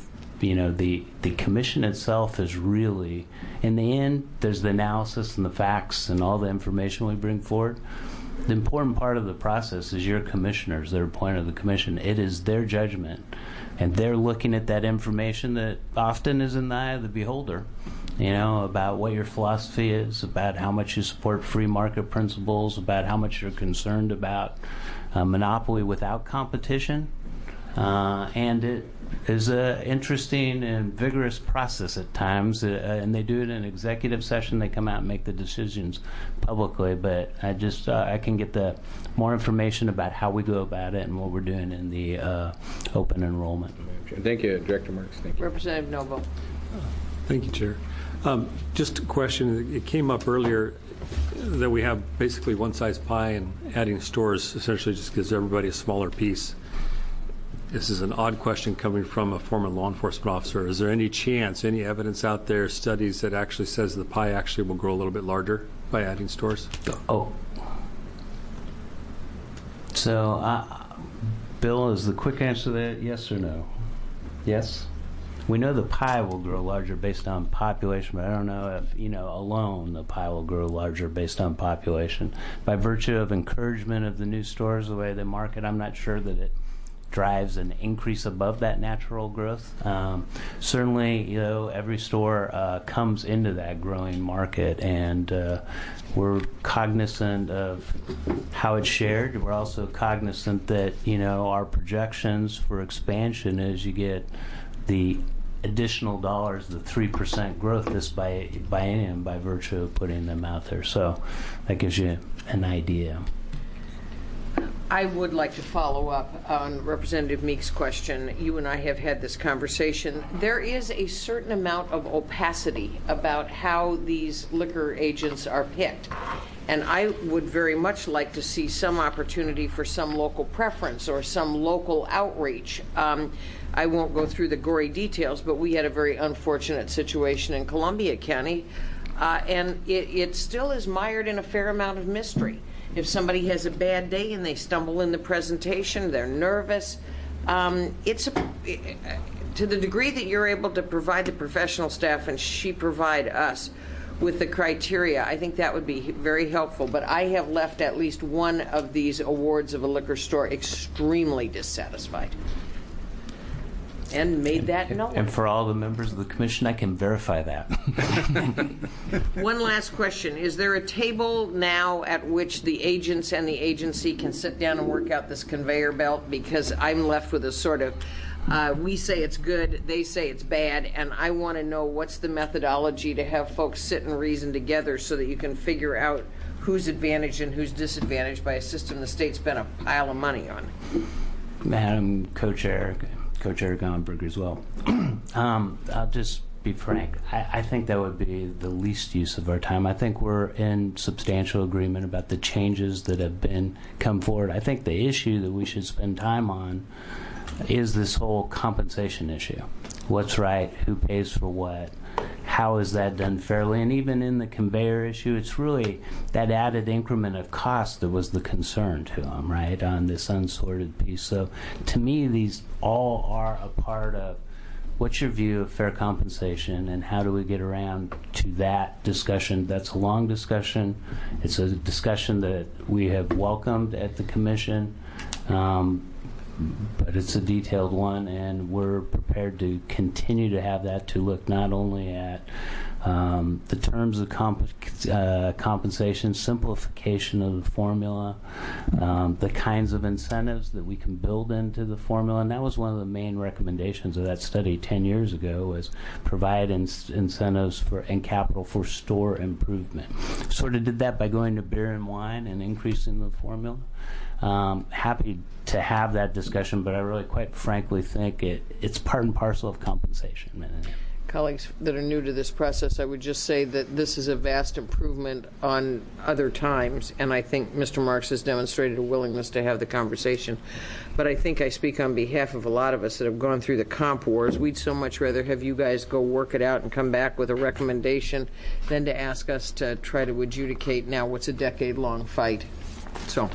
the commission itself is really, in the end, there's the analysis and the facts and all the information we bring forward. The important part of the process is your commissioners that are appointed to the commission. It is their judgment, and they're looking at that information that often is in the eye of the beholder, about what your philosophy is, about how much you support free market principles, about how much you're concerned about monopoly without competition. And it is an interesting and vigorous process at times, and they do it in an executive session. They come out and make the decisions publicly, but I can get the more information about how we go about it and what we're doing in the open enrollment. Thank you, Director Marks. Thank you. Representative Noble. Thank you, Chair. Just a question. It came up earlier that we have basically one-size pie, and adding stores essentially just gives everybody a smaller piece. This is an odd question coming from a former law enforcement officer. Is there any chance, any evidence out there, studies that actually says the pie actually will grow a little bit larger by adding stores? Oh. So, Bill, is the quick answer to that yes or no? Yes? We know the pie will grow larger based on population, but I don't know if, alone the pie will grow larger based on population. By virtue of encouragement of the new stores, the way they market, I'm not sure that it drives an increase above that natural growth. Certainly, every store comes into that growing market, and we're cognizant of how it's shared. We're also cognizant that, our projections for expansion as you get the additional dollars, the 3% growth this biennium by virtue of putting them out there. So that gives you an idea. I would like to follow up on Representative Meek's question. You and I have had this conversation. There is a certain amount of opacity about how these liquor agents are picked. And I would very much like to see some opportunity for some local preference or some local outreach. I won't go through the gory details, but we had a very unfortunate situation in Columbia County, and it still is mired in a fair amount of mystery. If somebody has a bad day and they stumble in the presentation, they're nervous, to the degree that you're able to provide the professional staff and she provide us with the criteria, I think that would be very helpful. But I have left at least one of these awards of a liquor store extremely dissatisfied. And made that known. And for all the members of the commission, I can verify that. One last question. Is there a table now at which the agents and the agency can sit down and work out this conveyor belt? Because I'm left with a sort of, we say it's good, they say it's bad, and I want to know what's the methodology to have folks sit and reason together so that you can figure out who's advantaged and who's disadvantaged by a system the state spent a pile of money on. Madam Co-Chair Gomberg as well. I'll just be frank. I think that would be the least use of our time. I think we're in substantial agreement about the changes that have come forward. I think the issue that we should spend time on is this whole compensation issue. What's right? Who pays for what? How is that done fairly? And even in the conveyor issue, it's really that added increment of cost that was the concern to them, right, on this unsorted piece. So to me, these all are a part of what's your view of fair compensation and how do we get around to that discussion. That's a long discussion. It's a discussion that we have welcomed at the commission. But it's a detailed one, and we're prepared to continue to have that to look not only at the terms of compensation, simplification of the formula, the kinds of incentives that we can build into the formula. And that was one of the main recommendations of that study 10 years ago, was provide incentives and capital for store improvement. Sort of did that by going to beer and wine and increasing the formula. Happy to have that discussion, but I really, quite frankly, think it's part and parcel of compensation. Colleagues that are new to this process, I would just say that this is a vast improvement on other times, and I think Mr. Marks has demonstrated a willingness to have the conversation. But I think I speak on behalf of a lot of us that have gone through the comp wars. We'd so much rather have you guys go work it out and come back with a recommendation than to ask us to try to adjudicate now what's a decade-long fight. So,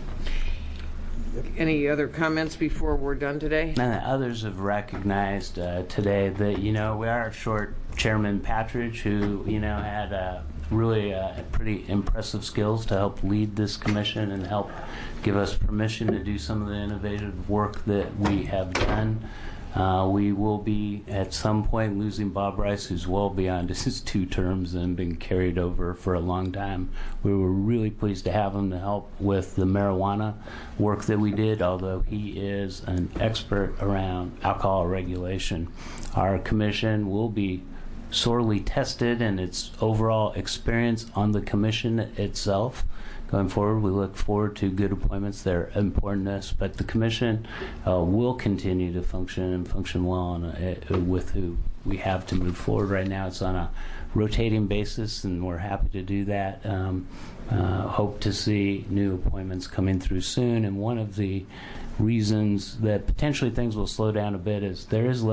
any other comments before we're done today? And others have recognized today that, we are short Chairman Patridge, who, had really pretty impressive skills to help lead this commission and help give us permission to do some of the innovative work that we have done. We will be, at some point, losing Bob Rice, who's well beyond his 2 terms and been carried over for a long time. We were really pleased to have him to help with the marijuana work that we did, although he is an expert around alcohol regulation. Our commission will be sorely tested in its overall experience on the commission itself. Going forward, we look forward to good appointments that are important to us, but the commission will continue to function and function well with who we have to move forward. Right now, it's on a rotating basis, and we're happy to do that. Hope to see new appointments coming through soon, and one of the reasons that potentially things will slow down a bit is there is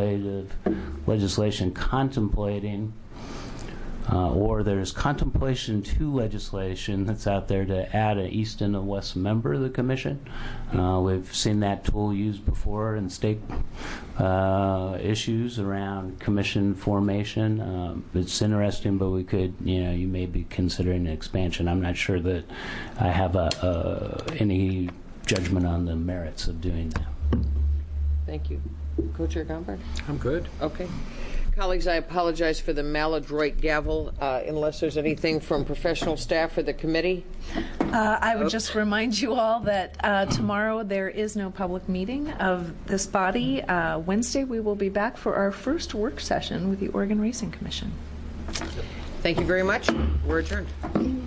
legislation contemplating or there's contemplation to legislation that's out there to add an East and a West member of the commission. We've seen that tool used before in state issues around commission formation. It's interesting, but we could, you may be considering an expansion. I'm not sure that I have any judgment on the merits of doing that. Thank you. Co-Chair Gomberg? I'm good. Okay. Colleagues, I apologize for the maladroit gavel, unless there's anything from professional staff or the committee. I would just remind you all that tomorrow there is no public meeting of this body. Wednesday we will be back for our first work session with the Oregon Racing Commission. Thank you very much. We're adjourned.